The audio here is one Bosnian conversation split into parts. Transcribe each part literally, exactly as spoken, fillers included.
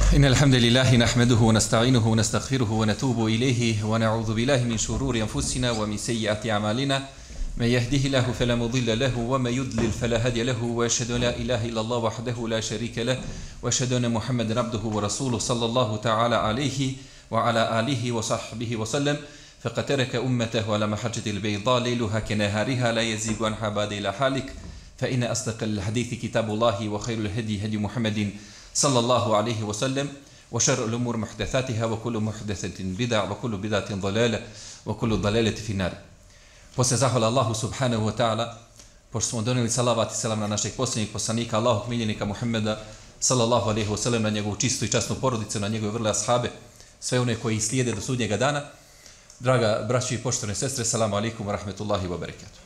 إن الحمد لله نحمده ونستعينه ونستغفره ونتوب إليه ونعوذ بالله من شرور أنفسنا ومن سيئات أعمالنا من يهده الله فلا مضل له وما يضلل فلا هادي له وأشهد أن لا إله إلا الله وحده لا شريك له وأشهد أن محمدا عبده ورسوله صلى الله تعالى عليه وعلى آله وصحبه وسلم فقد ترك أمته على محجة البيضاء ليلها كنهارها لا يزيغ عنها بعد إلى حالك فإن أصدق الحديث كتاب الله وخير الهدي هدي محمد صلى الله عليه وسلم وشر الأمور محدثاتها وكل محدثة بدع وكل بدعة ضلالة وكل ضلالة في النار. Poslije zahvala Allahu subhanahu wa ta'ala, pošto smo donijeli salavat i selam na našeg posljednjeg poslanika, Allahog miljenika Muhammeda sallallahu alaihi wa sallam, na njegovu čistu i časnu porodicu, na njegove vrle ashabe, sve one koji slijede do sudnjega dana. Draga braći i poštovane sestre, salamu alaikum wa rahmetullahi wa barakatuh.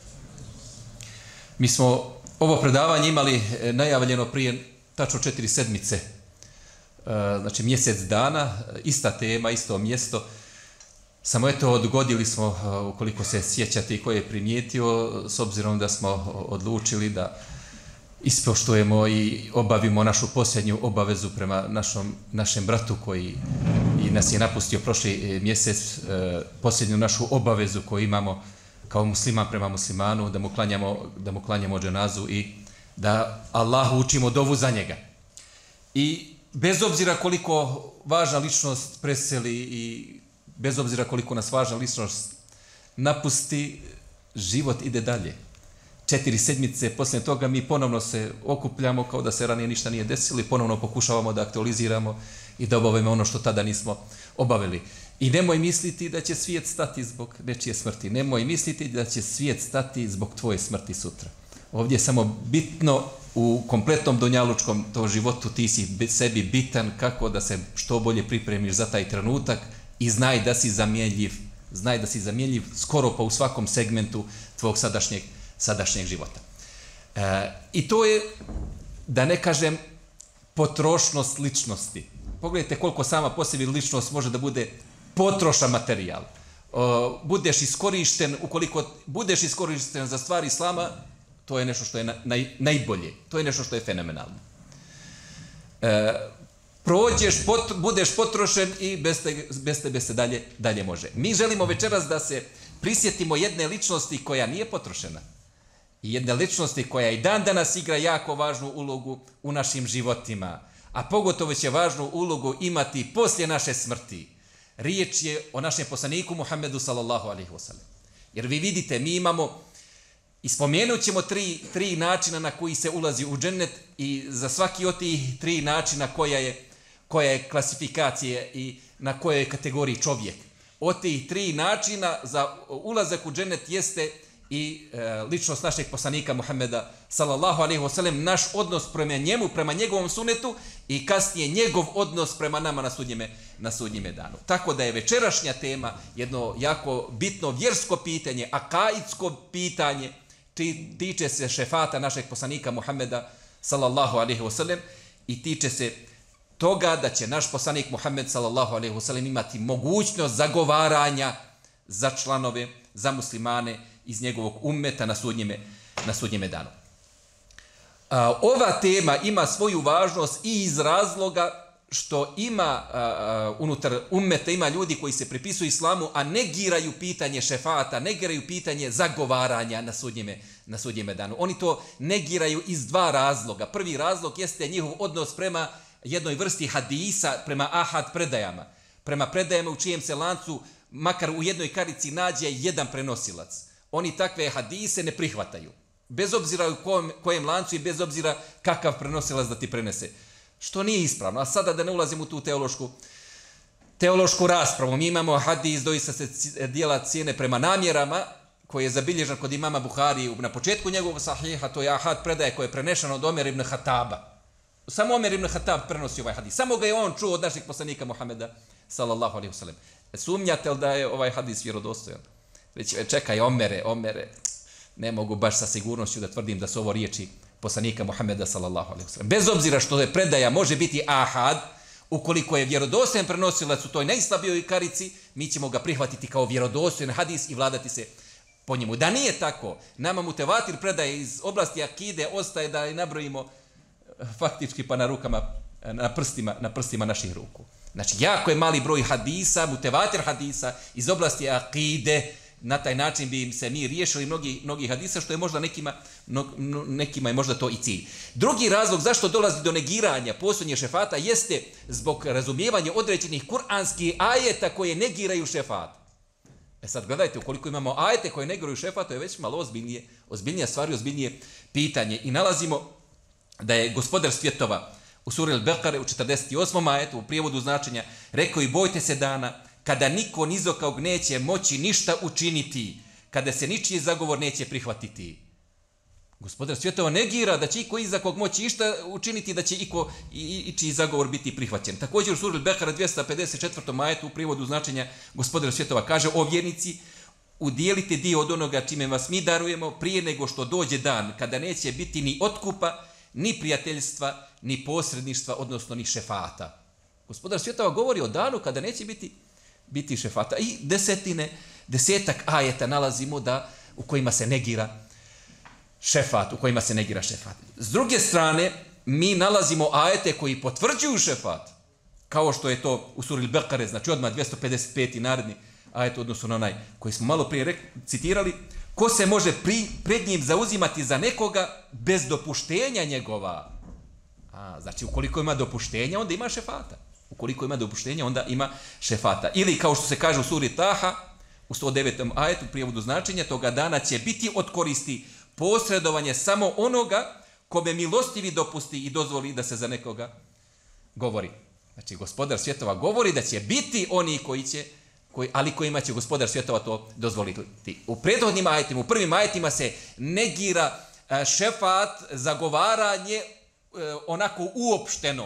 Mi smo ovo predavanje imali najavljeno prije tačno četiri sedmice, znači mjesec dana, ista tema, isto mjesto. Samo eto, odgodili smo, ukoliko se sjećate i ko je primijetio, s obzirom da smo odlučili da ispoštujemo i obavimo našu posljednju obavezu prema našom, našem bratu koji i nas je napustio prošli mjesec, posljednju našu obavezu koju imamo kao musliman prema muslimanu, da mu klanjamo, da mu klanjamo dženazu i da Allahu učimo dovu za njega. I bez obzira koliko važna ličnost preseli i bez obzira koliko nas važna ličnost napusti, život ide dalje. Četiri sedmice poslije toga mi ponovno se okupljamo kao da se ranije ništa nije desilo i ponovno pokušavamo da aktualiziramo i da obavimo ono što tada nismo obavili. I nemoj misliti da će svijet stati zbog nečije smrti. Nemoj misliti da će svijet stati zbog tvoje smrti sutra. Ovdje je samo bitno u kompletnom donjalučkom to životu ti si sebi bitan kako da se što bolje pripremiš za taj trenutak i znaj da si zamjenjiv, znaj da si zamjenjiv skoro pa u svakom segmentu tvog sadašnjeg, sadašnjeg života. E, I to je, da ne kažem, potrošnost ličnosti. Pogledajte koliko sama po sebi ličnost može da bude potrošan materijal. O, budeš iskorišten, ukoliko budeš iskorišten za stvari islama, to je nešto što je naj, najbolje. To je nešto što je fenomenalno. E, prođeš, pot, budeš potrošen i bez, te, bez tebe se dalje, dalje može. Mi želimo večeras da se prisjetimo jedne ličnosti koja nije potrošena. I jedne ličnosti koja i dan danas igra jako važnu ulogu u našim životima. A pogotovo će važnu ulogu imati poslije naše smrti. Riječ je o našem poslaniku Muhammedu sallallahu alaihi wa sallam. Jer vi vidite, mi imamo i spomenut ćemo tri, tri načina na koji se ulazi u džennet i za svaki od tih tri načina koja je, koja je klasifikacije i na kojoj kategoriji čovjek. Od tih tri načina za ulazak u džennet jeste i e, ličnost našeg poslanika Muhammeda sallallahu alaihi wa sallam, naš odnos prema njemu, prema njegovom sunetu i kasnije njegov odnos prema nama na sudnjeme, na sudnjeme danu. Tako da je večerašnja tema jedno jako bitno vjersko pitanje, akaidsko pitanje, tiče se šefata našeg poslanika Muhammeda sallallahu alaihi wa sallam i tiče se toga da će naš poslanik Muhammed sallallahu alaihi wa sallam imati mogućnost zagovaranja za članove, za muslimane iz njegovog ummeta na sudnjeme, na sudnjeme danu. A, ova tema ima svoju važnost i iz razloga što ima a, a, unutar ummeta ima ljudi koji se pripisuju islamu, a negiraju pitanje šefata, negiraju pitanje zagovaranja na sudnjeme, na sudnjeme danu. Oni to negiraju iz dva razloga. Prvi razlog jeste njihov odnos prema jednoj vrsti hadisa, prema ahad predajama. Prema predajama u čijem se lancu, makar u jednoj karici, nađe jedan prenosilac. Oni takve hadise ne prihvataju. Bez obzira u kojem, kojem lancu i bez obzira kakav prenosilac da ti prenese. Što nije ispravno. A sada da ne ulazim u tu teološku, teološku raspravu. Mi imamo hadis, doista se dijela cijene prema namjerama, koji je zabilježen kod imama Buhari na početku njegovog sahiha, to je ahad predaje koje je prenešeno od Omer ibn Hataba. Samo Omer ibn Hatab prenosi ovaj hadis. Samo ga je on čuo od našeg poslanika Muhammeda sallallahu alaihi wa sallam. Sumnjate li da je ovaj hadis vjerodostojan? Reći, čekaj, Omere, Omere, ne mogu baš sa sigurnošću da tvrdim da su ovo riječi poslanika Muhammeda sallallahu alaihi wa sallam. Bez obzira što je predaja može biti ahad, ukoliko je vjerodostojan prenosilac u toj najslabijoj karici, mi ćemo ga prihvatiti kao vjerodostojan hadis i vladati se po njemu. Da nije tako, nama mutevatir predaje iz oblasti akide ostaje da i nabrojimo faktički pa na rukama na prstima, na prstima naših ruku. Znači, jako je mali broj hadisa, mutevatir hadisa iz oblasti akide, na taj način bi im se mi riješili mnogi, mnogi hadisa, što je možda nekima, no, nekima je možda to i cilj. Drugi razlog zašto dolazi do negiranja postojanja šefata jeste zbog razumijevanja određenih kuranskih ajeta koje negiraju šefat. E sad gledajte, ukoliko imamo ajete koje negiraju šefat, to je već malo ozbiljnije, ozbiljnija stvar i ozbiljnije pitanje. I nalazimo da je gospodar svjetova u suri Al-Bekare u četrdeset osmom ajetu u prijevodu značenja rekao: i bojte se dana kada niko nizokog neće moći ništa učiniti, kada se ničiji zagovor neće prihvatiti. Gospodar svjetova negira da će iko iza kog moći išta učiniti, da će iko i, i čiji zagovor biti prihvaćen. Također u suri Al-Bekara dvjesto pedeset četvrtom ajetu u prijevodu značenja gospodar svjetova kaže: o vjernici, udijelite dio od onoga čime vas mi darujemo prije nego što dođe dan kada neće biti ni otkupa, ni prijateljstva, ni posredništva, odnosno ni šefata. Gospodar svjetova govori o danu kada neće biti, biti šefata. I desetine, desetak ajeta nalazimo da, u kojima se negira šefat, u kojima se negira šefat. S druge strane, mi nalazimo ajete koji potvrđuju šefat, kao što je to u suri Al-Bekare, znači odmah dvjesto pedeset peti naredni ajet, odnosno na onaj koji smo malo prije citirali: ko se može pri, pred njim zauzimati za nekoga bez dopuštenja njegova. A, znači, ukoliko ima dopuštenja, onda ima šefata. Ukoliko ima dopuštenja, onda ima šefata. Ili, kao što se kaže u suri Taha, u sto devetom ajetu, prijevodu značenja, toga dana će biti od koristi posredovanje samo onoga kome milostivi dopusti i dozvoli da se za nekoga govori. Znači, gospodar svjetova govori da će biti oni koji će, koji, ali kojima će gospodar svjetova to dozvoliti. U prethodnim ajetima, u prvim ajetima se negira šefat, zagovaranje onako uopšteno.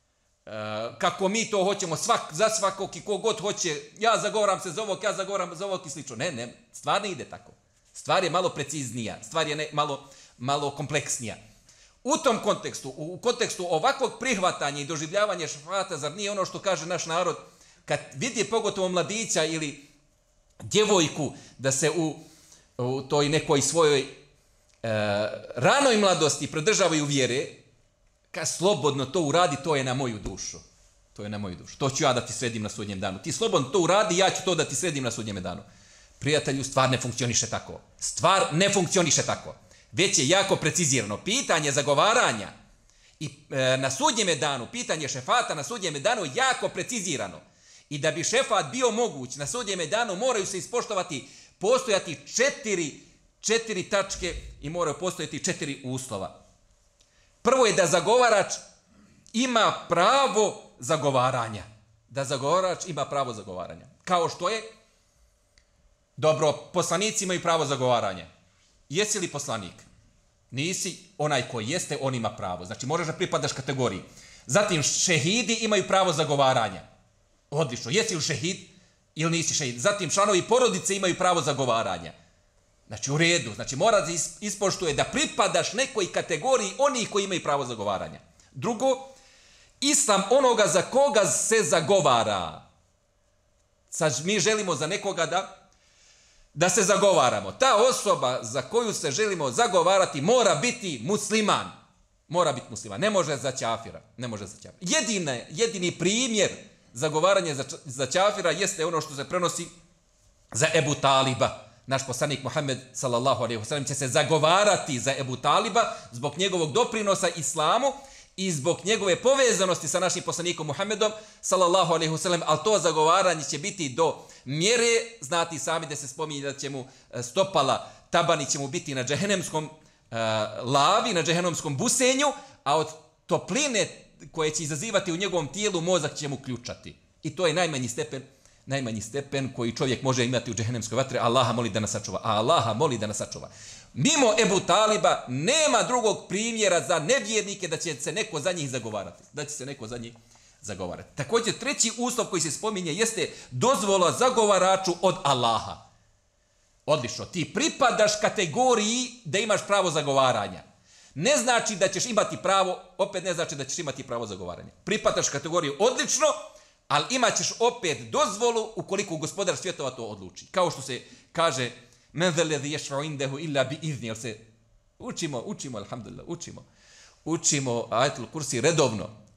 Kako mi to hoćemo, svak, za svakog i kogod hoće, ja zagovaram se za ovog, ja zagovaram za ovog i slično. Ne, ne, stvar ne ide tako. Stvar je malo preciznija, stvar je ne, malo, malo kompleksnija. U tom kontekstu, u kontekstu ovakvog prihvatanja i doživljavanja šefata, zar nije ono što kaže naš narod, kad vidi pogotovo mladića ili djevojku da se u, u toj nekoj svojoj e, ranoj mladosti pridržavaju vjere, kad slobodno to uradi, to je na moju dušu. To je na moju dušu. To ću ja da ti sredim na sudnjem danu. Ti slobodno to uradi, ja ću to da ti sredim na sudnjem danu. Prijatelju, stvar ne funkcioniše tako. Stvar ne funkcioniše tako. Već je jako precizirano. Pitanje zagovaranja i e, na sudnjem danu, pitanje šefata na sudnjem danu jako precizirano. I da bi šefat bio moguć na sudnjem danu, moraju se ispoštovati, postojati četiri, četiri tačke i moraju postojati četiri uslova. Prvo je da zagovarač ima pravo zagovaranja. Da zagovarač ima pravo zagovaranja. Kao što je, dobro, poslanici imaju pravo zagovaranja. Jesi li poslanik? Nisi, onaj koji jeste, on ima pravo. Znači, moraš da pripadaš kategoriji. Zatim, šehidi imaju pravo zagovaranja. Odlično. Jesi li šehid ili nisi šehid? Zatim, članovi porodice imaju pravo zagovaranja. Znači, u redu. Znači, mora da ispoštuje da pripadaš nekoj kategoriji onih koji imaju pravo zagovaranja. Drugo, islam onoga za koga se zagovara. Sad mi želimo za nekoga da da se zagovaramo. Ta osoba za koju se želimo zagovarati mora biti musliman. Mora biti musliman. Ne može za ćafira. Ne može za ćafira. Jedine, jedini primjer zagovaranja za, za ćafira jeste ono što se prenosi za Ebu Taliba. Naš poslanik Muhammed sallallahu alejhi ve sellem će se zagovarati za Ebu Taliba zbog njegovog doprinosa islamu i zbog njegove povezanosti sa našim poslanikom Muhammedom sallallahu alejhi ve sellem, ali to zagovaranje će biti do mjere, znati sami da se spominje da će mu stopala, tabani će mu biti na džehennemskom uh, lavi, na džehennemskom busenju, a od topline koje će izazivati u njegovom tijelu mozak će mu ključati. I to je najmanji stepen, najmanji stepen koji čovjek može imati u džehennemskoj vatre. Allaha moli da nas sačuva. A Allaha moli da nas sačuva. Mimo Ebu Taliba nema drugog primjera za nevjernike da će se neko za njih zagovarati. Da će se neko za njih zagovarati. Također, treći uslov koji se spominje jeste dozvola zagovaraču od Allaha. Odlično. Ti pripadaš kategoriji da imaš pravo zagovaranja. Ne znači da ćeš imati pravo, opet ne znači da ćeš imati pravo zagovaranja. Pripadaš kategoriju odlično, ali imat ćeš opet dozvolu ukoliko gospodar svjetova to odluči. Kao što se kaže men zellezi yashfa'u indehu illa bi izni, jer se učimo, učimo, alhamdulillah, učimo. Učimo ajetul kursi redovno.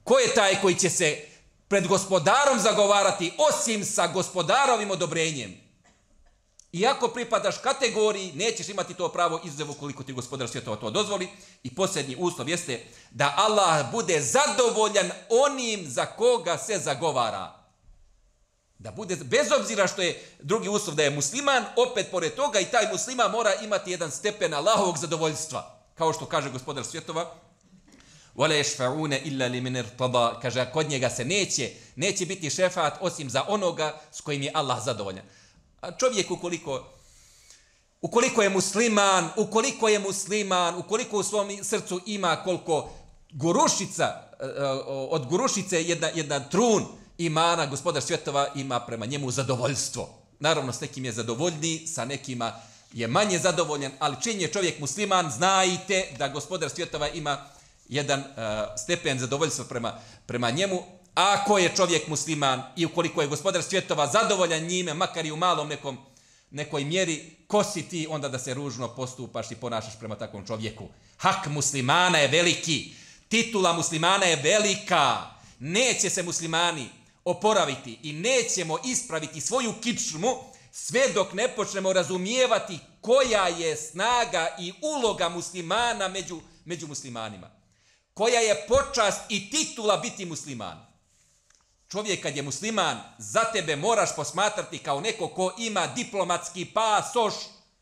Ko je taj koji će se pred gospodarom zagovarati osim sa gospodarovim odobrenjem? Iako pripadaš kategoriji, nećeš imati to pravo izuzev ukoliko ti gospodar svjetova to dozvoli. I posljednji uslov jeste da Allah bude zadovoljan onim za koga se zagovara. Da bude, bez obzira što je drugi uslov da je musliman, opet pored toga i taj musliman mora imati jedan stepen Allahovog zadovoljstva. Kao što kaže gospodar svjetova, وَلَا يَشْفَعُونَ إِلَّا لِمِنْ ارْتَضَى, kaže, kod njega se neće, neće biti šefat osim za onoga s kojim je Allah zadovoljan. A čovjek ukoliko, ukoliko je musliman, ukoliko je musliman, ukoliko u svom srcu ima koliko gurušica, od gurušice jedna, jedan trun imana, gospodar svjetova ima prema njemu zadovoljstvo. Naravno, s nekim je zadovoljniji, sa nekima je manje zadovoljan, ali čim je čovjek musliman, znajte da gospodar svjetova ima jedan uh, stepen zadovoljstva prema, prema njemu. Ako je čovjek musliman i ukoliko je gospodar svjetova zadovoljan njime, makar i u malom nekom, nekoj mjeri, ko si ti onda da se ružno postupaš i ponašaš prema takvom čovjeku? Hak muslimana je veliki, titula muslimana je velika, neće se muslimani oporaviti i nećemo ispraviti svoju kičmu sve dok ne počnemo razumijevati koja je snaga i uloga muslimana među, među muslimanima. Koja je počast i titula biti musliman. Čovjek kad je musliman, za tebe moraš posmatrati kao neko ko ima diplomatski pasoš,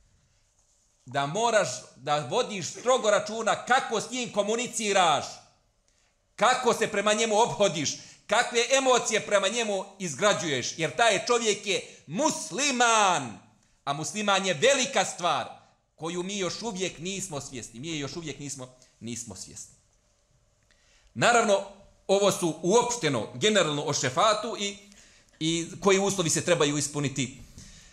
da moraš da vodiš strogo računa kako s njim komuniciraš, kako se prema njemu ophodiš, kakve emocije prema njemu izgrađuješ, jer taj čovjek je musliman, a musliman je velika stvar koju mi još uvijek nismo svjesni. Mi je još uvijek nismo, nismo svjesni. Naravno, ovo su uopšteno, generalno o šefatu i, i koji uslovi se trebaju ispuniti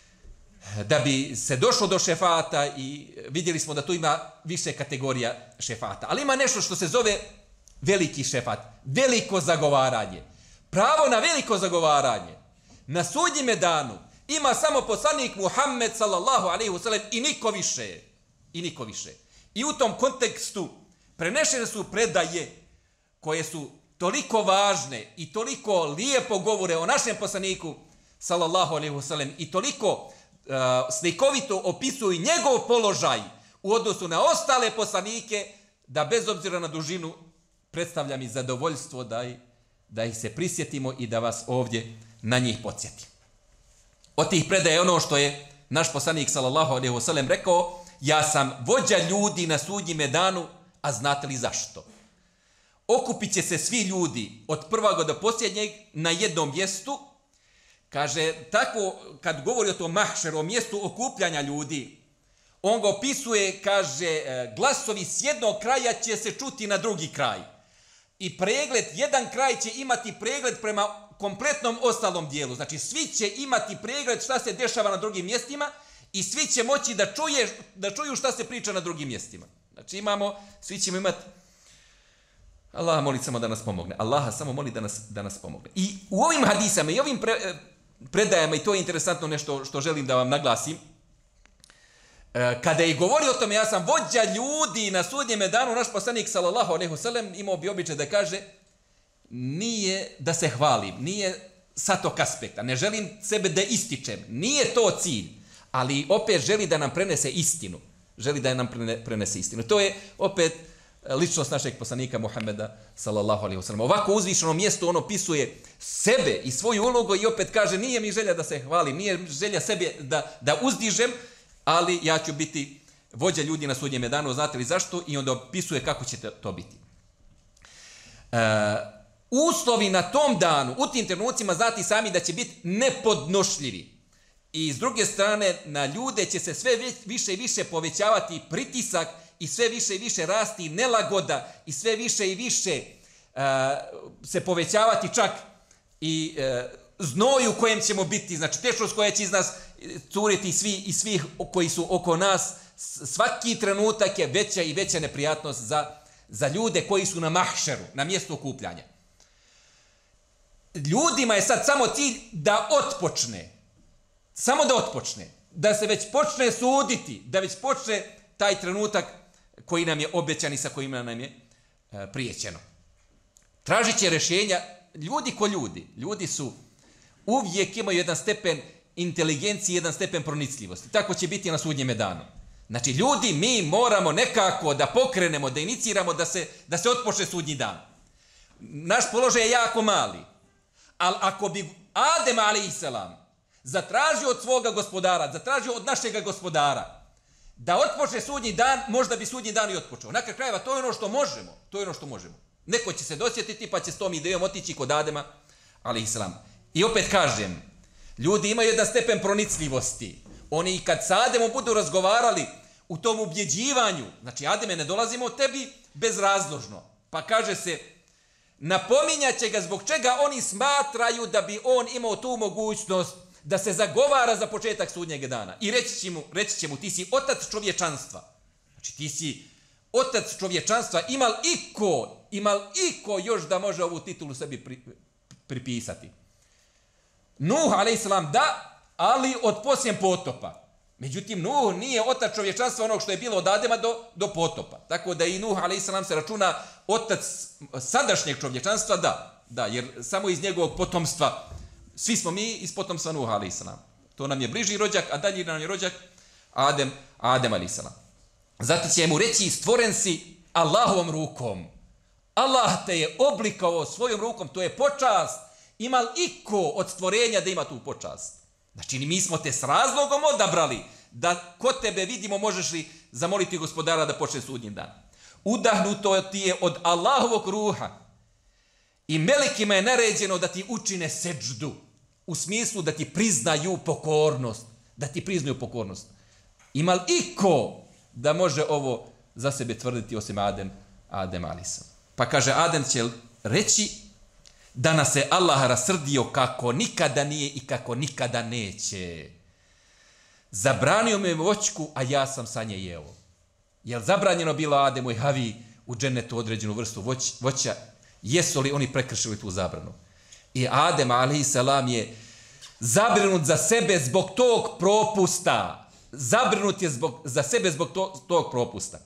da bi se došlo do šefata i vidjeli smo da tu ima više kategorija šefata. Ali ima nešto što se zove veliki šefat, veliko zagovaranje. Pravo na veliko zagovaranje na sudnjime danu ima samo poslanik Muhammed sallallahu alejhi ve sellem i niko više. I niko više. I u tom kontekstu prenešene su predaje koje su toliko važne i toliko lijepo govore o našem poslaniku sallallahu alejhi ve sellem i toliko uh, slikovito opisuju njegov položaj u odnosu na ostale poslanike, da bez obzira na dužinu predstavlja mi zadovoljstvo da, i, da ih se prisjetimo i da vas ovdje na njih podsjetim. Od tih predaja je ono što je naš poslanik sallallahu alejhi ve sellem rekao: ja sam vođa ljudi na sudnjime danu, a znate li zašto? Okupit će se svi ljudi od prvog do posljednjeg na jednom mjestu. Kaže, tako kad govori o tom mahšeru, o mjestu okupljanja ljudi, on ga opisuje, kaže, glasovi s jednog kraja će se čuti na drugi kraj. I pregled, jedan kraj će imati pregled prema kompletnom ostalom dijelu. Znači, svi će imati pregled šta se dešava na drugim mjestima i svi će moći da, čuje, da čuju šta se priča na drugim mjestima. Znači, imamo, svi ćemo imati. Allah moli samo da nas pomogne. Allaha samo moli da nas, da nas pomogne. I u ovim hadisama i ovim pre, predajama, i to je interesantno nešto što želim da vam naglasim, kada je govorio o tome, ja sam vođa ljudi na sudnjeme danu, naš poslanik sallallahu alejhi ve sellem imao bi običaj da kaže, nije da se hvalim, nije sa tog aspekta, ne želim sebe da ističem, nije to cilj, ali opet želi da nam prenese istinu. Želi da nam prenese istinu. To je opet ličnost našeg poslanika Muhameda sallallahu alejhi ve sellem. Ovako uzvišeno mjesto on opisuje sebe i svoju ulogu i opet kaže, nije mi želja da se hvalim, nije želja sebe da, da uzdižem, ali ja ću biti vođa ljudi na sudnjem danu, znate li zašto? I onda opisuje kako će to biti. E, uslovi na tom danu, u tim trenucima, znate sami da će biti nepodnošljivi. I s druge strane, na ljude će se sve više i više povećavati pritisak i sve više i više rasti nelagoda i sve više i više uh, se povećavati čak i uh, znoj u kojem ćemo biti, znači teškost koja će iz nas curiti svi i svih koji su oko nas, svaki trenutak je veća i veća neprijatnost za, za ljude koji su na mahšeru, na mjestu okupljanja. Ljudima je sad samo cilj da otpočne, samo da otpočne, da se već počne suditi, da već počne taj trenutak koji nam je obećan i sa kojim nam je e, prijećeno. Tražit će rješenja, ljudi ko ljudi. Ljudi su uvijek imaju jedan stepen inteligencije, jedan stepen pronicljivosti. Tako će biti na sudnjem danu. Znači, ljudi, mi moramo nekako da pokrenemo, da iniciramo, da se, da se otpočne sudnji dan. Naš položaj je jako mali. Ali ako bi Adem alejselam zatražio od svoga gospodara, zatražio od našega gospodara, da otpočne sudnji dan, možda bi sudnji dan i otpočeo. Na kraju krajeva, to je ono što možemo. To je ono što možemo. Neko će se dosjetiti, pa će s tom idejom otići kod Adema alejselam. I opet kažem, ljudi imaju jedan stepen pronicljivosti. Oni i kad sa Ademom budu razgovarali u tom ubjeđivanju, znači Ademe, ne dolazimo od tebi bezrazložno. Pa kaže se, napominjat će ga zbog čega oni smatraju da bi on imao tu mogućnost da se zagovara za početak sudnjeg dana. I reći će mu, reći će mu ti si otac čovječanstva. Znači ti si otac čovječanstva, imal iko, imal iko još da može ovu titulu sebi pri, pripisati. Nuh alejselam da, ali od poslije potopa. Međutim, Nuh nije otac čovječanstva onog što je bilo od Adema do, do potopa. Tako da i Nuh alejselam se računa otac sadašnjeg čovječanstva, da, da, jer samo iz njegovog potomstva, svi smo mi iz potomstva Nuh alejselam. To nam je bliži rođak, a dalje nam je rođak Adem, Adem alejselam. Zato će mu reći, stvoren si Allahovom rukom. Allah te je oblikao svojom rukom, to je počast. Ima li iko od stvorenja da ima tu počast? Znači, mi smo te s razlogom odabrali da kod tebe vidimo možeš li zamoliti gospodara da počne sudnji dan. Udahnuto ti je od Allahovog ruha i melekima je naređeno da ti učine seđdu, u smislu da ti priznaju pokornost, da ti priznaju pokornost. Ima li iko da može ovo za sebe tvrditi osim Adem, Adem alejselam? Pa kaže, Adem će reći da nas se Allah rasrdio kako nikada nije i kako nikada neće. Zabranio me voćku, a ja sam sa nje jeo. Jel zabranjeno bilo Ademu i Havi u džennetu određenu vrstu voć, voća? Jesu li oni prekršili tu zabranu? I Adem alejselam je zabrinut za sebe zbog tog propusta. Zabrinut je zbog, za sebe zbog to, tog propusta.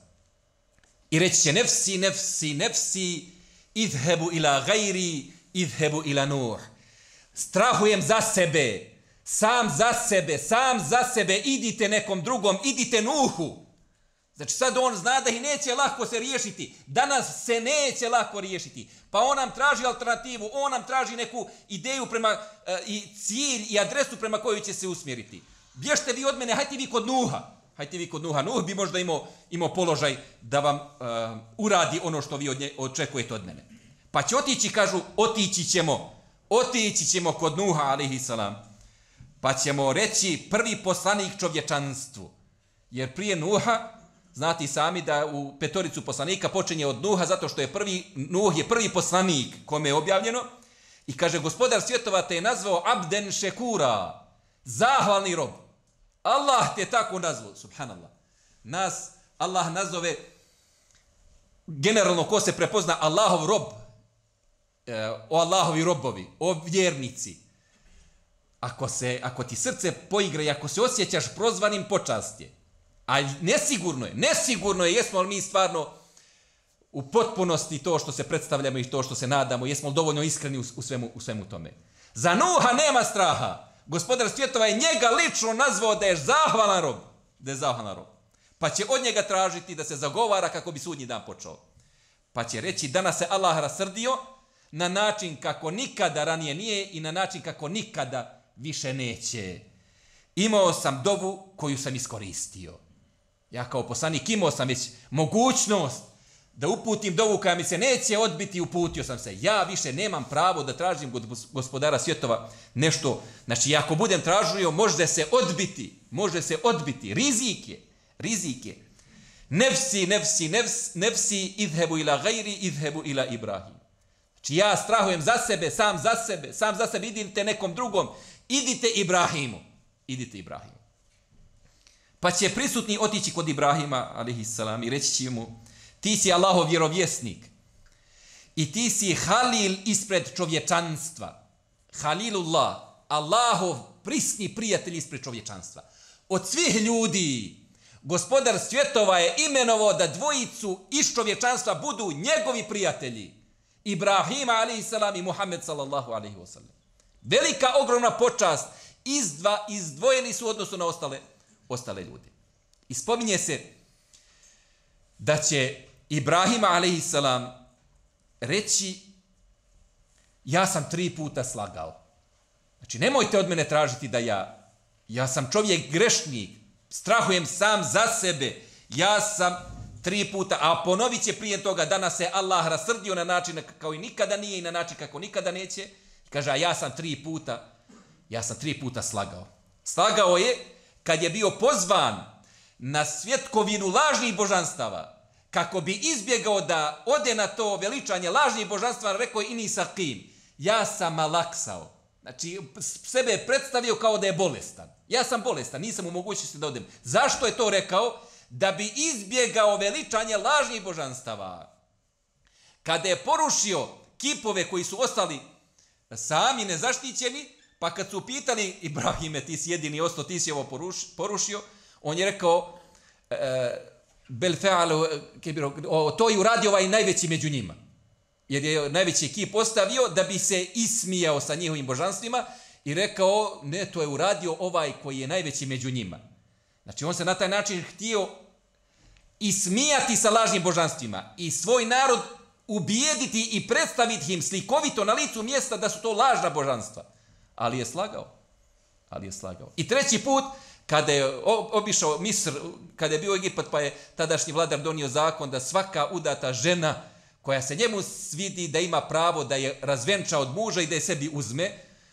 I reći će, nefsi, nefsi, nefsi, idhebu ila gajri, idhebu ila Nuh. Strahujem za sebe, sam za sebe, sam za sebe, idite nekom drugom, idite Nuhu. Znači sad on zna da ih neće lako se riješiti, danas se neće lako riješiti. Pa on nam traži alternativu, on nam traži neku ideju prema, uh, i cilj i adresu prema kojoj će se usmjeriti. Bježte vi od mene, hajte vi kod Nuha. Hajte vi kod Nuha. Nuh bi možda imao, imao položaj da vam uh, uradi ono što vi od nje, očekujete od mene. Pa će otići, kažu, otići ćemo, otići ćemo kod Nuha, alejselam. Pa ćemo reći prvi poslanik čovječanstvu. Jer prije Nuha, znate sami da u petoricu poslanika počinje od Nuha, zato što je prvi, Nuh je prvi poslanik kome je objavljeno. I kaže, gospodar svjetova te je nazvao abden šekura, zahvalni rob. Allah te je tako nazvao, subhanallah. Nas Allah nazove, generalno ko se prepozna Allahov rob, o Allahovi robovi, o vjernici. Ako, se, ako ti srce poigra i ako se osjećaš prozvanim, počast je. A nesigurno je, nesigurno je jesmo li mi stvarno u potpunosti to što se predstavljamo i to što se nadamo, jesmo li dovoljno iskreni u, u, svemu, u svemu tome. Za Nuha nema straha. Gospodar svjetova je njega lično nazvao da je zahvalan rob. Da je zahvalan rob. Pa će od njega tražiti da se zagovara kako bi sudnji dan počeo. Pa će reći danas se Allah rasrdio na način kako nikada ranije nije i na način kako nikada više neće. Imao sam dovu koju sam iskoristio. Ja kao poslanik imao sam već mogućnost da uputim dovu koja mi se neće odbiti, uputio sam se. Ja više nemam pravo da tražim gospodara svjetova nešto. Znači, ako budem tražio, može se odbiti. Može se odbiti. Rizik je. Rizik je. Nefsi, nefsi, nefs, nefsi, idhebu ila gajri, idhebu ila Ibrahim. Znači, ja strahujem za sebe, sam za sebe, sam za sebe, idite nekom drugom. Idite Ibrahimu. Idite Ibrahimu. Pa će prisutni otići kod Ibrahima, alejselam, i reći će mu, ti si Allahov vjerovjesnik i ti si halil ispred čovječanstva. Halilullah, Allahov prisni prijatelj ispred čovječanstva. Od svih ljudi, gospodar svjetova je imenovao da dvojicu iz čovječanstva budu njegovi prijatelji. Ibrahima alaihi salam i Muhammed sallallahu alaihi wasallam. Velika, ogromna počast izdva, izdvojeni su u odnosu na ostale, ostale ljude. I spominje se da će Ibrahima alaihi salam reći ja sam tri puta slagao. Znači nemojte od mene tražiti da ja, ja sam čovjek grešnik, strahujem sam za sebe, ja sam tri puta, a ponovit će prije toga da nas se Allah rasrdio na način kao i nikada nije i na način kako nikada neće. Kaže, a ja sam tri puta, ja sam tri puta slagao. Slagao je kad je bio pozvan na svjetkovinu lažnih božanstava, kako bi izbjegao da ode na to veličanje lažnih božanstva, rekao je ini sakim, ja sam malaksao. Znači, sebe je predstavio kao da je bolestan. Ja sam bolestan, nisam u mogućnosti da odem. Zašto je to rekao? Da bi izbjegao veličanje lažnih božanstava. Kada je porušio kipove koji su ostali sami nezaštićeni, pa kad su pitali Ibrahime, ti si jedini ostao, ti si ovo porušio, on je rekao bel fe'alu, to je uradio ovaj najveći među njima. Jer je najveći kip ostavio da bi se ismijao sa njihovim božanstvima i rekao, ne, to je uradio ovaj koji je najveći među njima. Znači, on se na taj način htio ismijati sa lažnim božanstvima i svoj narod ubijediti i predstaviti im slikovito na licu mjesta da su to lažna božanstva. Ali je slagao. Ali je slagao. I treći put, kada je obišao Misr, kada je bio Egipat, pa je tadašnji vladar donio zakon da svaka udata žena koja se njemu svidi da ima pravo da je razvenča od muža i da je sebi uzme,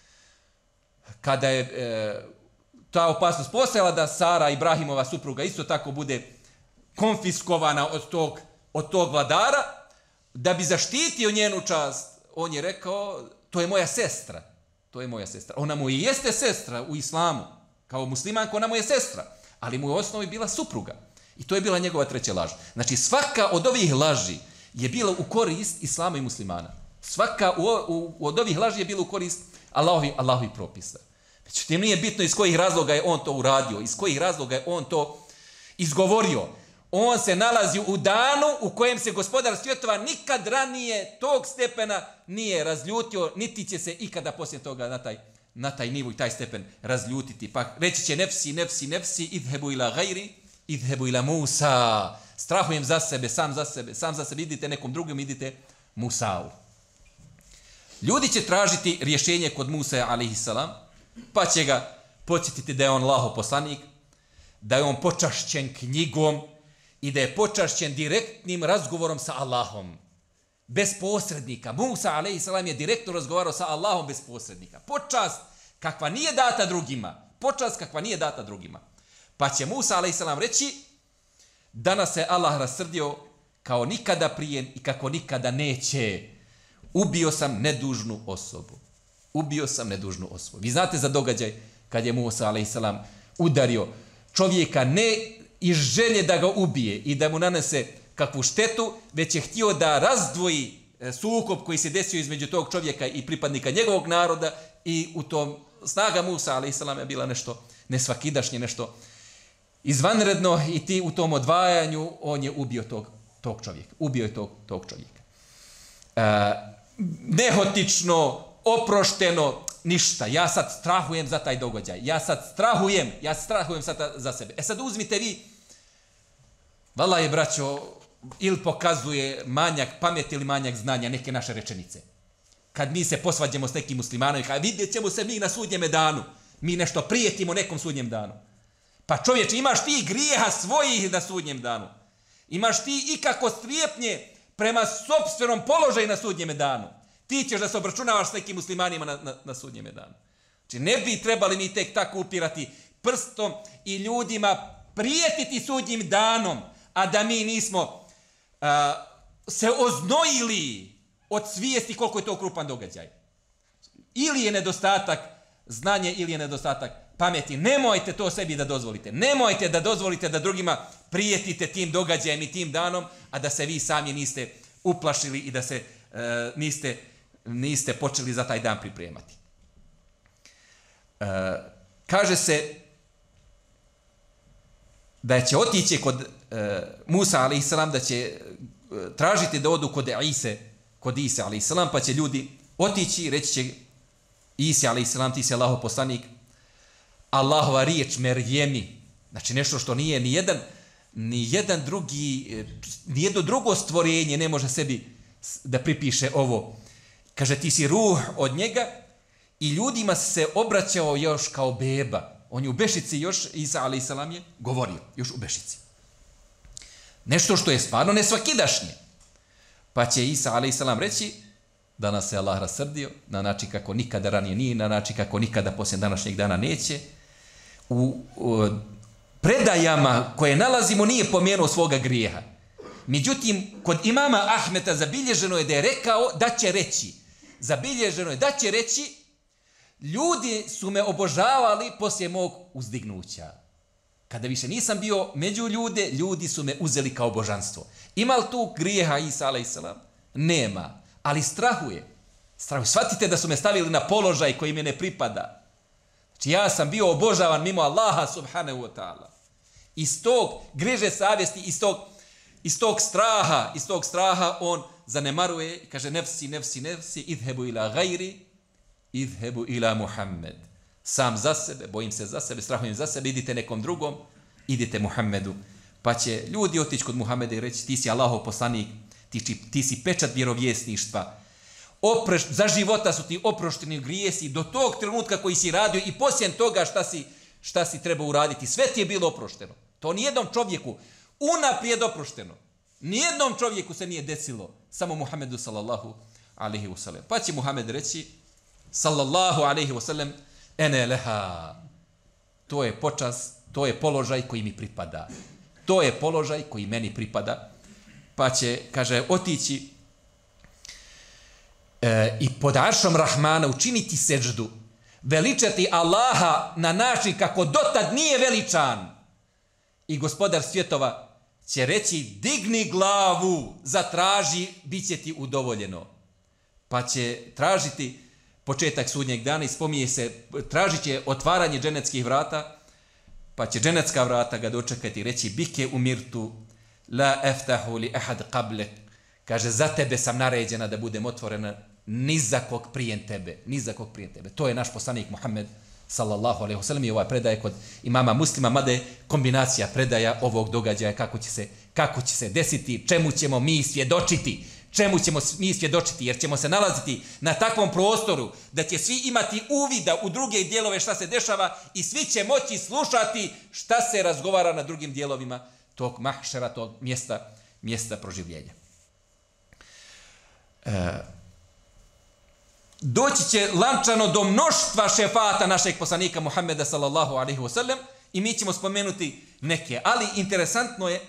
kada je e, ta opasnost postojala da Sara, Ibrahimova supruga, isto tako bude konfiskovana od tog, od tog vladara, da bi zaštitio njenu čast, on je rekao, to je moja sestra. To je moja sestra. Ona mu i jeste sestra u islamu. Kao muslimanka ona mu je sestra. Ali mu je u osnovi bila supruga. I to je bila njegova treća laž. Znači svaka od ovih laži je bila u korist islama i muslimana. Svaka u, u, od ovih laži je bila u korist Allahovi, Allahovi propisa. Međutim, nije bitno iz kojih razloga je on to uradio, iz kojih razloga je on to izgovorio. On se nalazi u danu u kojem se gospodar svjetova nikad ranije tog stepena nije razljutio, niti će se ikada poslije toga na taj, na taj nivo i taj stepen razljutiti. Pa reći će nefsi, nefsi, nefsi, idhebu ila gajri, idhebu ila Musa. Strahujem za sebe, sam za sebe, sam za sebe, idite nekom drugom, idite Musa'u. Ljudi će tražiti rješenje kod Musa alejhi selam, pa će ga podsjetiti da je on Allahov poslanik, da je on počašćen knjigom i da je počašćen direktnim razgovorom sa Allahom. Bez posrednika. Musa alejhi selam je direktno razgovarao sa Allahom bez posrednika. Počast kakva nije data drugima. Počast kakva nije data drugima. Pa će Musa alejhi selam reći, danas se Allah rasrdio kao nikada prije i kako nikada neće. Ubio sam nedužnu osobu. Ubio sam nedužnu osobu. Vi znate za događaj kad je Musa alejhi selam udario čovjeka ne iz želje da ga ubije i da mu nanese kakvu štetu, već je htio da razdvoji sukob koji se desio između tog čovjeka i pripadnika njegovog naroda i u tom snaga Musa alejhi selam je bila nešto nesvakidašnje, nešto izvanredno i ti u tom odvajanju on je ubio tog, tog čovjeka. Ubio je tog, tog čovjeka. E, nehotično, oprošteno, ništa. Ja sad strahujem za taj događaj. Ja sad strahujem, ja strahujem sad za sebe. E sad uzmite vi, vallahi braćo, ili pokazuje manjak pameti ili manjak znanja neke naše rečenice. Kad mi se posvađamo s nekim muslimanom i kada vidjet ćemo se mi na sudnjeme danu, mi nešto prijetimo nekom sudnjem danu. Pa čovječe, imaš ti grijeha svojih na sudnjem danu. Imaš ti ikako strijepnje prema sopstvenom položaju na sudnjeme danu. Ti ćeš da se obračunavaš s nekim muslimanima na, na, na sudnjeme danu. Znači ne bi trebali mi tek tako upirati prstom i ljudima prijetiti sudnjim danom, a da mi nismo a, se oznojili od svijesti koliko je to krupan događaj. Ili je nedostatak znanje, ili je nedostatak pameti. Nemojte to sebi da dozvolite. Nemojte da dozvolite da drugima prijetite tim događajem i tim danom, a da se vi sami niste uplašili i da se e, niste, niste počeli za taj dan pripremati. E, kaže se da će otići kod e, Musa alejhi selam, da će e, tražiti da odu kod Ise kod Isa a.s. pa će ljudi otići i reći će Isa a.s. ti si Allahov poslanik, Allahova riječ Merjemi, znači nešto što nije ni jedan, ni jedan drugi, ni jedno drugo stvorenje ne može sebi da pripiše ovo. Kaže, ti si ruh od njega i ljudima se obraćao još kao beba. On je u bešici još, Isa a.s. je govorio, još u bešici. Nešto što je stvarno nesvakidašnje. Pa će Isa a.s. reći, danas se Allah rasrdio, na način kako nikada ranije nije, na način kako nikada poslije današnjeg dana neće. U, u predajama koje nalazimo nije pomenuo svoga grijeha. Međutim, kod imama Ahmeta zabilježeno je da je rekao da će reći. Zabilježeno je da će reći, ljudi su me obožavali poslije mog uzdignuća. Kada više nisam bio među ljude, ljudi su me uzeli kao božanstvo. Ima li tu grijeha Isa a.s.? Nema. Ali strahuje. Strahuje. Shvatite da su me stavili na položaj koji mi ne pripada. Znači ja sam bio obožavan mimo Allaha subhanahu wa ta'ala. Iz tog griže savjesti, iz tog, iz tog straha, iz tog straha on zanemaruje i kaže nefsi, nefsi, nefsi, idhebu ila gajri, idhebu ila Muhammed. Sam za sebe, bojim se za sebe, strahujem za sebe, idite nekom drugom, idite Muhammedu. Pa će ljudi otići kod Muhammeda i reći ti si Allahov poslanik, ti, ti si pečat vjerovjesništva. Opreš, za života su ti oprošteni grijesi do tog trenutka koji si radio i poslije toga šta si, šta si trebao uraditi. Sve ti je bilo oprošteno. To nijednom čovjeku unaprijed oprošteno. Nijednom čovjeku se nije desilo. Samo Muhammedu sallallahu alaihi wasallam. Pa će Muhammed reći sallallahu alaihi wasallam ene leha. To je počas, to je položaj koji mi pripada. To je položaj koji meni pripada. Pa će, kaže, otići e, i pod aršom Rahmana učiniti seđdu, veličati Allaha na način kako dotad nije veličan. I gospodar svjetova će reći digni glavu, zatraži, bit će ti udovoljeno. Pa će tražiti početak sudnjeg dana i spominje se, tražit će otvaranje dženetskih vrata, pa će dženetska vrata ga dočekati i reći bike umirtu la eftahu li ahad qablek. Kaže, za tebe sam naređena da budem otvorena, ni za kog prije tebe, ni za kog prije tebe. To je naš poslanik Muhammed sallallahu alejhi ve sellem i ovaj predaje kod imama Muslima, mada je kombinacija predaja ovog događaja kako će se kako će se desiti, čemu ćemo mi svjedočiti, čemu ćemo mi svjedočiti, jer ćemo se nalaziti na takvom prostoru da će svi imati uvida u druge dijelove šta se dešava i svi će moći slušati šta se razgovara na drugim dijelovima tog mahšera, tog mjesta, mjesta proživljenja. E, doći će lančano do mnoštva šefata našeg poslanika Muhammeda sallallahu alaihi wasallam i mi ćemo spomenuti neke, ali interesantno je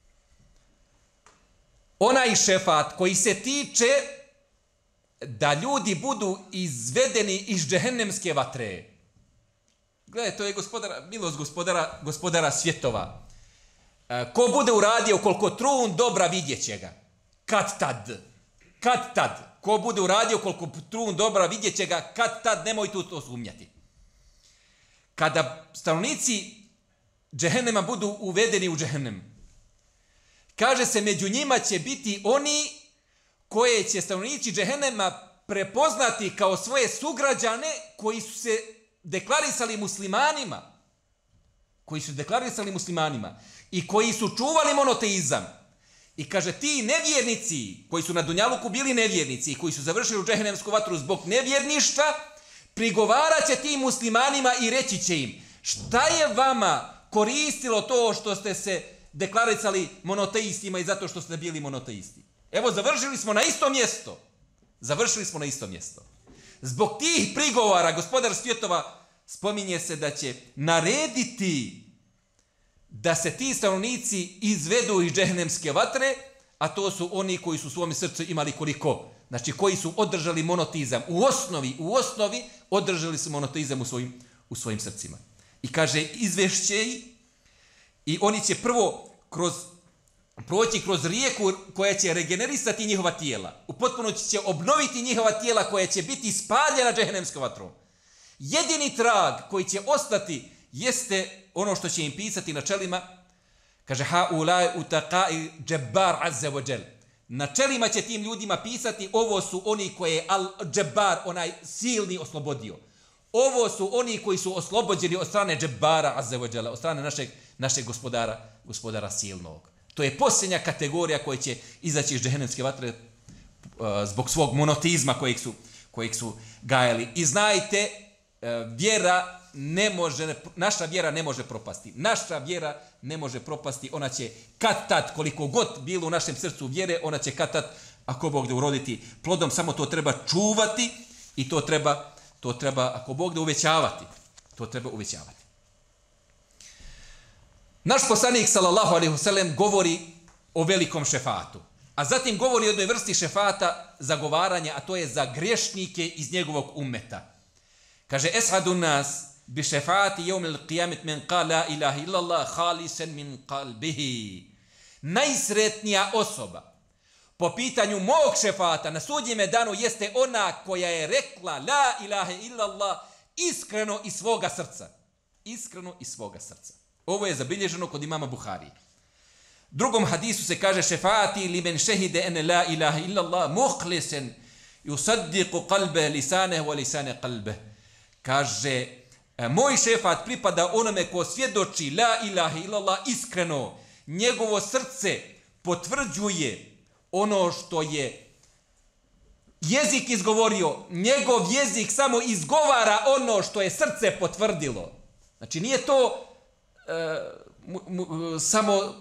onaj šefat koji se tiče da ljudi budu izvedeni iz džehennemske vatre. Gledaj, to je gospodara, milost gospodara, gospodara svjetova. Ko bude uradio koliko trun dobra, vidjet će ga. Kad tad? Kad tad? Ko bude uradio koliko trun dobra, vidjet će ga. Kad tad? Nemoj tu to sumnjati. Kada stanovnici džehennema budu uvedeni u džehennem, kaže se, među njima će biti oni koje će stanovnici džehennema prepoznati kao svoje sugrađane koji su se deklarisali muslimanima. Koji su deklarisali muslimanima i koji su čuvali monoteizam. I kaže, ti nevjernici koji su na Dunjaluku bili nevjernici i koji su završili u džehennemsku vatru zbog nevjerništva, prigovarat će tim muslimanima i reći će im, šta je vama koristilo to što ste se deklarisali monoteistima i zato što ste bili monoteisti? Evo, završili smo na isto mjesto. Završili smo na isto mjesto. Zbog tih prigovara gospodar svjetova spominje se da će narediti da se ti stanovnici izvedu iz džehennemske vatre, a to su oni koji su u svom srcu imali koliko? Znači, koji su održali monoteizam. U osnovi, u osnovi održali su monoteizam u svojim, u svojim srcima. I kaže, izvešće i oni će prvo kroz, proći kroz rijeku koja će regenerisati njihova tijela. U potpunosti će obnoviti njihova tijela koja će biti spaljena džehennemskom vatrom. Jedini trag koji će ostati jeste ono što će im pisati na čelima. Kaže, ha ulaj utaqai džabbar azza wa džel. Na čelima će tim ljudima pisati, ovo su oni koje je Al-Džabbar, onaj silni, oslobodio. Ovo su oni koji su oslobođeni od strane Džabbara, azzevođela, od strane našeg, našeg gospodara, gospodara silnog. To je posljednja kategorija koja će izaći iz džehennemske vatre uh, zbog svog monotizma kojeg su, kojeg su gajali. I znajte, uh, vjera ne može, naša vjera ne može propasti. Naša vjera ne može propasti. Ona će kad tad, koliko god bilo u našem srcu vjere, ona će kad tad, ako Bog da uroditi plodom, samo to treba čuvati i to treba, to treba ako Bog da uvećavati. To treba uvećavati. Naš poslanik, sallallahu alejhi ve sellem, govori o velikom šefatu. A zatim govori o jednoj vrsti šefata zagovaranja, a to je za grešnike iz njegovog ummeta. Kaže, eshadu nas bi šefati jevmil qiyamet men qala la ilaha illallah halisen min qalbihi. Najsretnija osoba po pitanju mog šefata na sudnjeme danu jeste ona koja je rekla la ilaha illallah iskreno iz svoga srca. Iskreno iz svoga srca. Ovo je zabilježeno kod imama Buharije. Drugom hadisu se kaže šefati li men šehide ene la ilaha illallah muhlisen yusaddiqu qalbe lisane wa lisane qalbe. Kaže, moj šefat pripada onome ko svjedoči la ilaha illallah iskreno. Njegovo srce potvrđuje ono što je jezik izgovorio. Njegov jezik samo izgovara ono što je srce potvrdilo. Znači nije to e, mu, mu, samo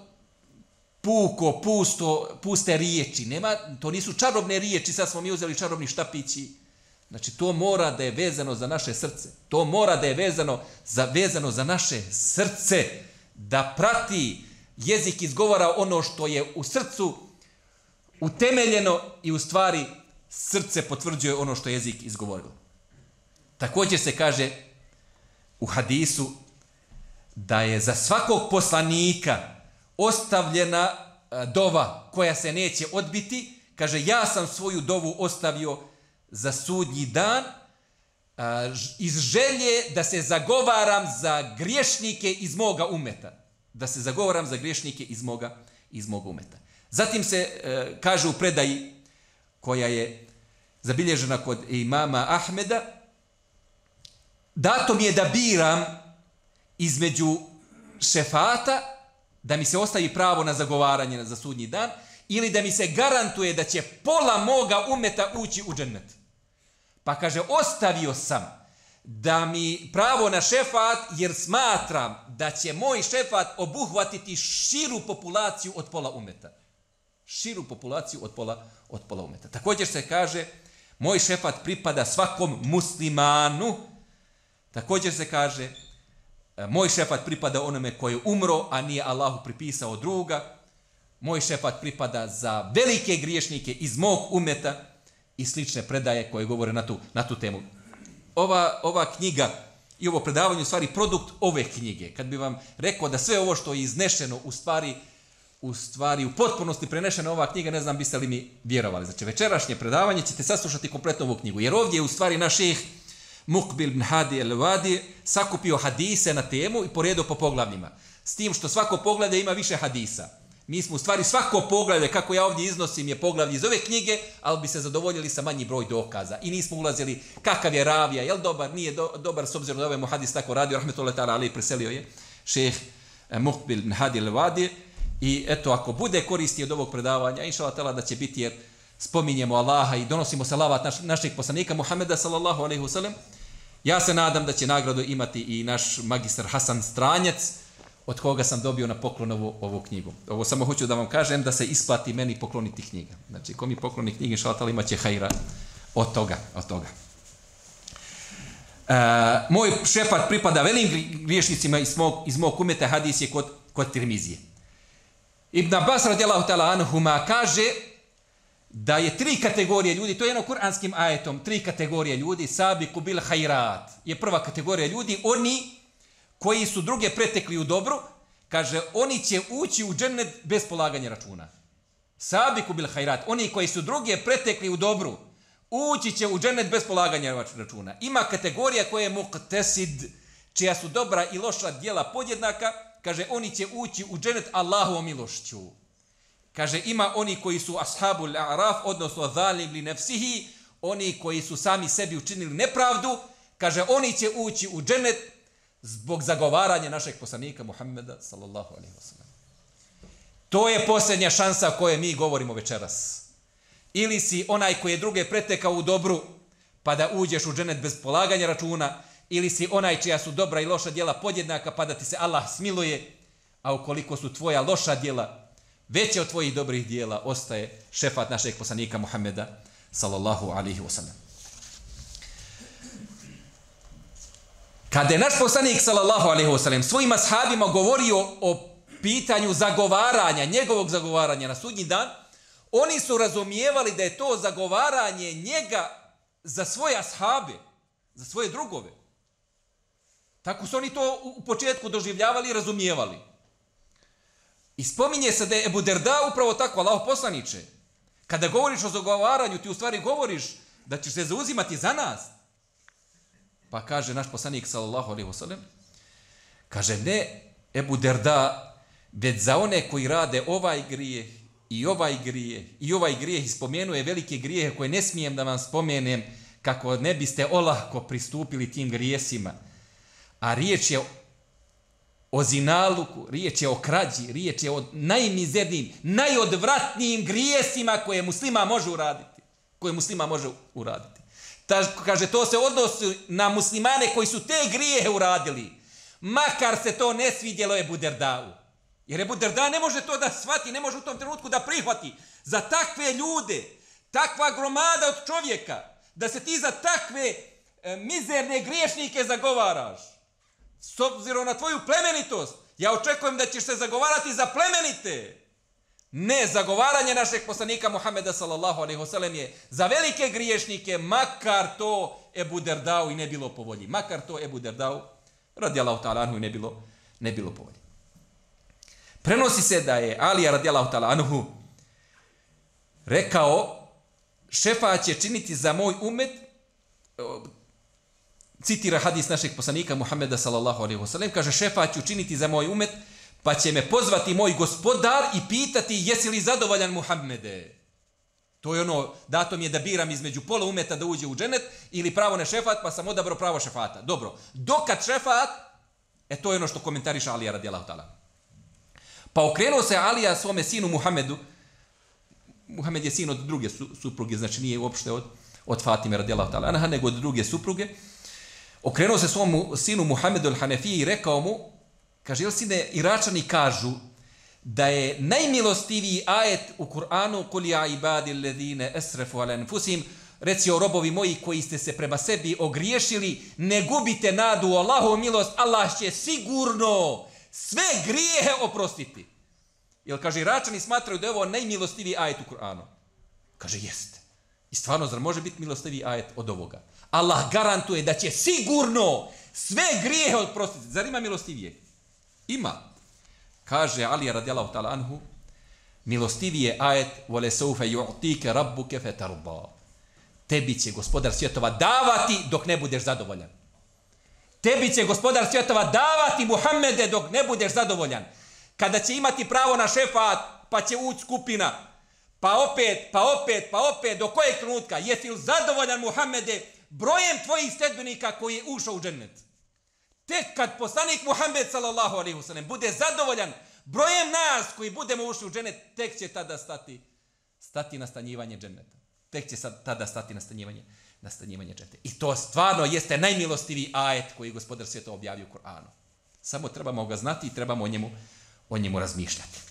puko, pusto, puste riječi. Nema, to nisu čarobne riječi, sad smo mi uzeli čarobni štapići. Znači to mora da je vezano za naše srce. To mora da je vezano za, vezano za naše srce. Da prati jezik izgovara ono što je u srcu utemeljeno i u stvari srce potvrđuje ono što je jezik izgovorilo. Također se kaže u hadisu da je za svakog poslanika ostavljena dova koja se neće odbiti. Kaže, ja sam svoju dovu ostavio za sudnji dan iz želje da se zagovaram za griješnike iz moga umeta. Da se zagovaram za griješnike iz moga, iz moga umeta. Zatim se e, kaže u predaji koja je zabilježena kod imama Ahmeda, dato mi je da biram između šefata, da mi se ostavi pravo na zagovaranje za sudnji dan, ili da mi se garantuje da će pola moga umeta ući u džennet. Pa kaže, ostavio sam da mi pravo na šefat, jer smatram da će moj šefat obuhvatiti širu populaciju od pola umeta. Širu populaciju od pola, od pola umeta. Također se kaže, moj šefat pripada svakom muslimanu. Također se kaže, moj šefat pripada onome koji je umro, a nije Allahu pripisao druga. Moj šefat pripada za velike griješnike iz mog umeta i slične predaje koje govore na tu, na tu temu. Ova, ova knjiga i ovo predavanje u stvari produkt ove knjige. Kad bi vam rekao da sve ovo što je iznešeno u stvari u stvari u potpunosti prenešena ova knjiga, ne znam biste li mi vjerovali. Znači večerašnje predavanje ćete saslušati kompletno ovu knjigu. Jer ovdje je u stvari naš šejh Muqbil bin Hadi el-Wadi sakupio hadise na temu i poredio po poglavljima. S tim što svako poglavlje ima više hadisa. Mi smo u stvari svako poglavlje, kako ja ovdje iznosim, je poglavlje iz ove knjige, ali bi se zadovoljili sa manji broj dokaza. I nismo ulazili kakav je ravija, je li dobar, nije do, dobar, s obzirom da ovaj muhadis tako radio, rahmetullahi ta'ala alejhi, preselio je šejh Muqbil bin Hadi el-Wadi. I eto, ako bude koristi od ovog predavanja, inšallah ta'ala da će biti, jer spominjemo Allaha i donosimo salavat naš, našeg poslanika Muhameda sallallahu alejhi ve sellem. Ja se nadam da će nagradu imati i naš magistar Hasan Stranjac, od koga sam dobio na poklon ovu, ovu knjigu. Ovo samo hoću da vam kažem da se isplati meni pokloniti knjiga. Znači, ko mi pokloni knjige, inšallah ta'ala, imat će hajra od toga. Od toga. E, moj šefat pripada velikim griješnicima iz mog, iz mog umeta, hadis je kod, kod Tirmizije. Ibn Abbas radijallahu ta'ala anhuma kaže da je tri kategorije ljudi, to je jedno kuranskim ajetom, tri kategorije ljudi, sabiku bil hajrat, je prva kategorija ljudi, oni koji su druge pretekli u dobru, kaže, oni će ući u džennet bez polaganja računa. Sabiku bil hajrat, oni koji su druge pretekli u dobru, ući će u džennet bez polaganja računa. Ima kategorija koja je muqtasid, čija su dobra i loša djela podjednaka, kaže, oni će ući u džennet Allahovom milošću. Kaže, ima oni koji su ashabul a'raf, odnosno zalim li nefsihi, oni koji su sami sebi učinili nepravdu, kaže, oni će ući u džennet zbog zagovaranja našeg poslanika Muhammeda sallallahu alejhi ve sellem. To je posljednja šansa o kojoj mi govorimo večeras. Ili si onaj koji je druge pretekao u dobru, pa da uđeš u džennet bez polaganja računa, ili si onaj čija su dobra i loša djela podjednaka, pa da ti se Allah smiluje, a ukoliko su tvoja loša djela veće od tvojih dobrih djela, ostaje šefat našeg poslanika Muhammeda sallallahu alejhi ve sellem. Kada je naš poslanik sallallahu alejhi ve sellem svojim ashabima govorio o pitanju zagovaranja, njegovog zagovaranja na sudnji dan, oni su razumijevali da je to zagovaranje njega za svoje ashabe, za svoje drugove. Tako su oni to u početku doživljavali i razumijevali. I spominje se da je Ebu Derda upravo tako, Allahov poslaniče. Kada govoriš o zagovaranju, ti u stvari govoriš da ćeš se zauzimati za nas. Pa kaže naš poslanik sallallahu alejhi ve sellem, kaže, ne Ebu Derda, već za one koji rade ovaj grijeh i ovaj grijeh i ovaj grijeh, i spomenuje velike grijehe koje ne smijem da vam spomenem kako ne biste olahko pristupili tim grijesima. A riječ je o zinaluku, riječ je o krađi, riječ je o najmizernijim, najodvratnijim grijesima koje muslima može uraditi. Koje muslima može uraditi. Ta, kaže, to se odnosi na muslimane koji su te grijehe uradili. Makar se to ne svidjelo Ebu Derdau. Jer Ebu Derda ne može to da shvati, ne može u tom trenutku da prihvati. Za takve ljude, takva gromada od čovjeka, da se ti za takve e, mizerne griješnike zagovaraš. S obzirom na tvoju plemenitost, ja očekujem da ćeš se zagovarati za plemenite. Ne, zagovaranje našeg poslanika Muhammeda sallallahu alejhi ve sellem je za velike griješnike, makar to Ebu Derdau i ne bilo po volji. Makar to Ebu Derdau, radijallahu ta'ala anhu, i ne bilo, ne bilo po volji. Prenosi se da je Alija radijallahu ta'ala anhu rekao, šefaat će činiti za moj umet, citira hadis našeg poslanika Muhammeda sallallahu alejhi ve sellem, kaže, šefaat ću činiti za moj umet, pa će me pozvati moj gospodar i pitati, jesi li zadovoljan Muhammede? To je ono, dato mi je da biram između pola umeta da uđe u dženet ili pravo na šefat, pa sam odabrao pravo šefata. Dobro, dokad šefat, e to je ono što komentariše Alija radijallahu ta'ala. Pa okrenuo se Alija svome sinu Muhammedu. Muhammed je sin od druge supruge, znači nije uopšte od, od Fatime radijallahu ta'ala anha, nego od druge supruge. Okrenuo se svom sinu Muhammedu al-Hanefiji i rekao mu, kaže, jel sine, Iračani kažu da je najmilostiviji ajet u Kur'anu, kul ja ibadi alladhina asrafu ala anfusihim, reci o robovi moji koji ste se prema sebi ogriješili, ne gubite nadu u Allahovu milost, Allah će sigurno sve grijehe oprostiti. Jel, kaže, Iračani smatraju da je ovo najmilostiviji ajet u Kur'anu. Kaže, jeste. I stvarno, zar može biti milostiviji ajet od ovoga? Allah garantuje da će sigurno sve grijehe oprostiti. Zar ima milostivije? Ima. Kaže Ali radijallahu ta'ala anhu, milostivije ajet vole saufa yu'tika rabbuka fatarda. Tebi će gospodar svjetova davati dok ne budeš zadovoljan. Tebi će gospodar svjetova davati, Muhammede, dok ne budeš zadovoljan. Kada će imati pravo na šefat, pa će ući skupina, pa opet, pa opet, pa opet, do kojeg trenutka? Jesi li zadovoljan, Muhammede, brojem tvojih sledbenika koji je ušao u džennet? Tek kad poslanik Muhammed sallallahu alejhi ve sellem bude zadovoljan brojem nas koji budemo ušli u džennet, tek će tada stati, stati nastanjivanje dženneta. Tek će sad tada stati nastanjivanje, nastanjivanje dženneta. I to stvarno jeste najmilostiviji ajet koji gospodar svijeta objavio u Kur'anu. Samo trebamo ga znati i trebamo o njemu, o njemu razmišljati.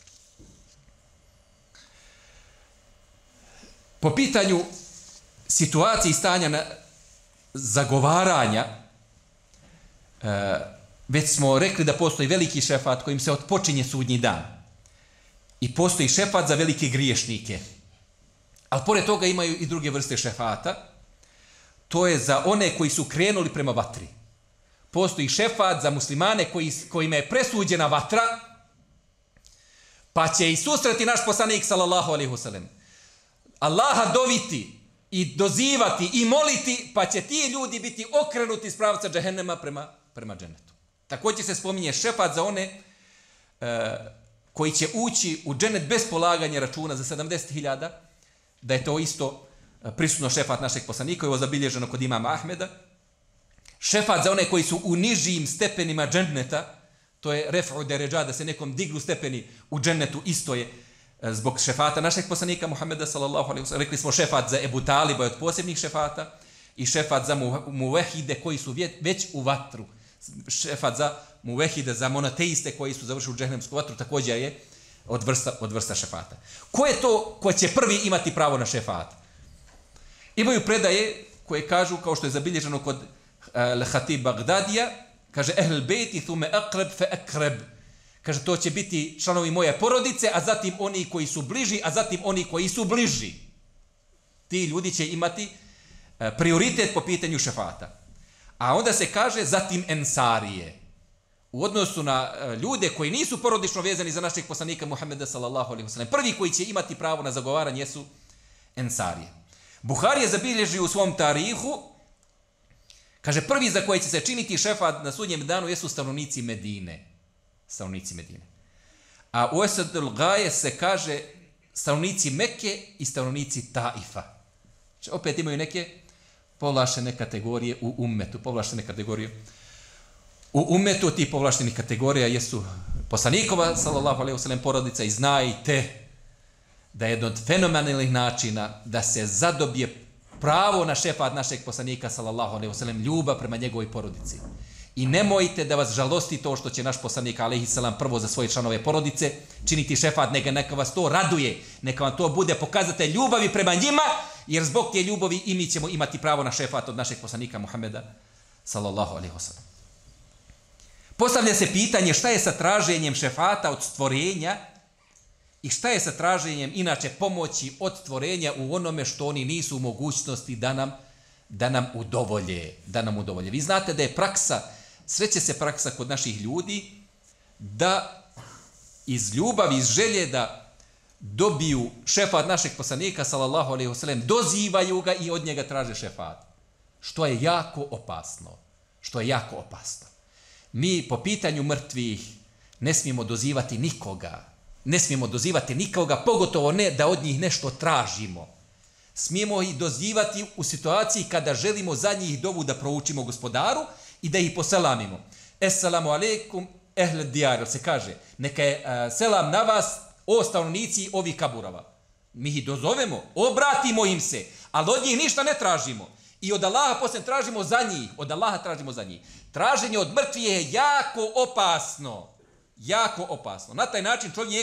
Po pitanju situacije i stanja na zagovaranja, e, već smo rekli da postoji veliki šefat kojim se otpočinje sudnji dan. I postoji šefat za velike griješnike. Ali pored toga imaju i druge vrste šefata. To je za one koji su krenuli prema vatri. Postoji šefat za muslimane koji, kojima je presuđena vatra, pa će i susreti naš poslanik sallallahu alejhi ve sellem Allaha doviti i dozivati i moliti, pa će ti ljudi biti okrenuti iz pravca džehennema prema, prema džennetu. Također se spominje šefat za one e, koji će ući u džennet bez polaganja računa za sedamdeset hiljada, da je to isto prisutno šefat našeg poslanika, je ovo zabilježeno kod imama Ahmeda. Šefat za one koji su u nižim stepenima dženneta, to je ref'u deređa, da se nekom dignu stepeni u džennetu, isto je zbog šefata našeg poslanika Muhammeda sallallahu alejhi ve sellem. Rekli smo šefat za Ebu Taliba od posebnih šefata i šefat za muvehide koji su već u vatru. Šefat za muvehide, za monoteiste koji su završili u džehnemsku vatru također je od vrsta, od vrsta šefata. Ko je to ko će prvi imati pravo na šefat? Imaju predaje koje kažu, kao što je zabilježeno kod Al-Hatib Bagdadija, kaže ehl bejti thume akreb fe akreb. Kaže, to će biti članovi moje porodice, a zatim oni koji su bliži, a zatim oni koji su bliži. Ti ljudi će imati prioritet po pitanju šefata. A onda se kaže zatim ensarije. U odnosu na ljude koji nisu porodično vezani za našeg poslanika Muhammeda sallallahu alejhi ve sellem. Prvi koji će imati pravo na zagovaranje su ensarije. Buhari je zabilježio u svom tarihu, kaže, prvi za koje će se činiti šefat na sudnjem danu jesu stanovnici Medine. Stanovnici Medine. A u Esadul Gaje se kaže stanovnici Mekke i stanovnici Taifa. Znači, opet imaju neke povlaštene kategorije u ummetu. Povlaštene kategorije u ummetu. Ti povlaštenih kategorija jesu poslanikova, sallallahu alejhi ve sellem, porodica, i znajte da je jedan od fenomenalnih načina da se zadobije pravo na šefat našeg poslanika, sallallahu alejhi ve sellem, ljubav prema njegovoj porodici. I nemojte da vas žalosti to što će naš poslanik, alejhi selam, prvo za svoje članove porodice činiti šefat, neka, neka vas to raduje, neka vam to bude pokazatelj ljubavi prema njima, jer zbog te ljubavi i mi ćemo imati pravo na šefat od našeg poslanika Muhameda, sallallahu alejhi ve sellem. Postavlja se pitanje šta je sa traženjem šefata od stvorenja i šta je sa traženjem inače pomoći od stvorenja u onome što oni nisu u mogućnosti da nam, da nam udovolje. Da nam udovolje. Vi znate da je praksa, sreće se praksa kod naših ljudi, da iz ljubavi, iz želje da dobiju šefat našeg poslanika, sallallahu alejhi ve sellem, dozivaju ga i od njega traže šefat. Što je jako opasno. Što je jako opasno. Mi po pitanju mrtvih ne smijemo dozivati nikoga. Ne smijemo dozivati nikoga, pogotovo ne da od njih nešto tražimo. Smijemo ih dozivati u situaciji kada želimo za njih dovu da proučimo gospodaru i da ih poselamimo. Esselamu alejkum ehle dijar, se kaže, neka je uh, selam na vas, o stanovnici ovih kaburova. Mi ih dozovemo, obratimo im se, ali od njih ništa ne tražimo. I od Allaha poslije tražimo za njih, od Allaha tražimo za njih. Traženje od mrtvih je jako opasno. Jako opasno. Na taj način čovjek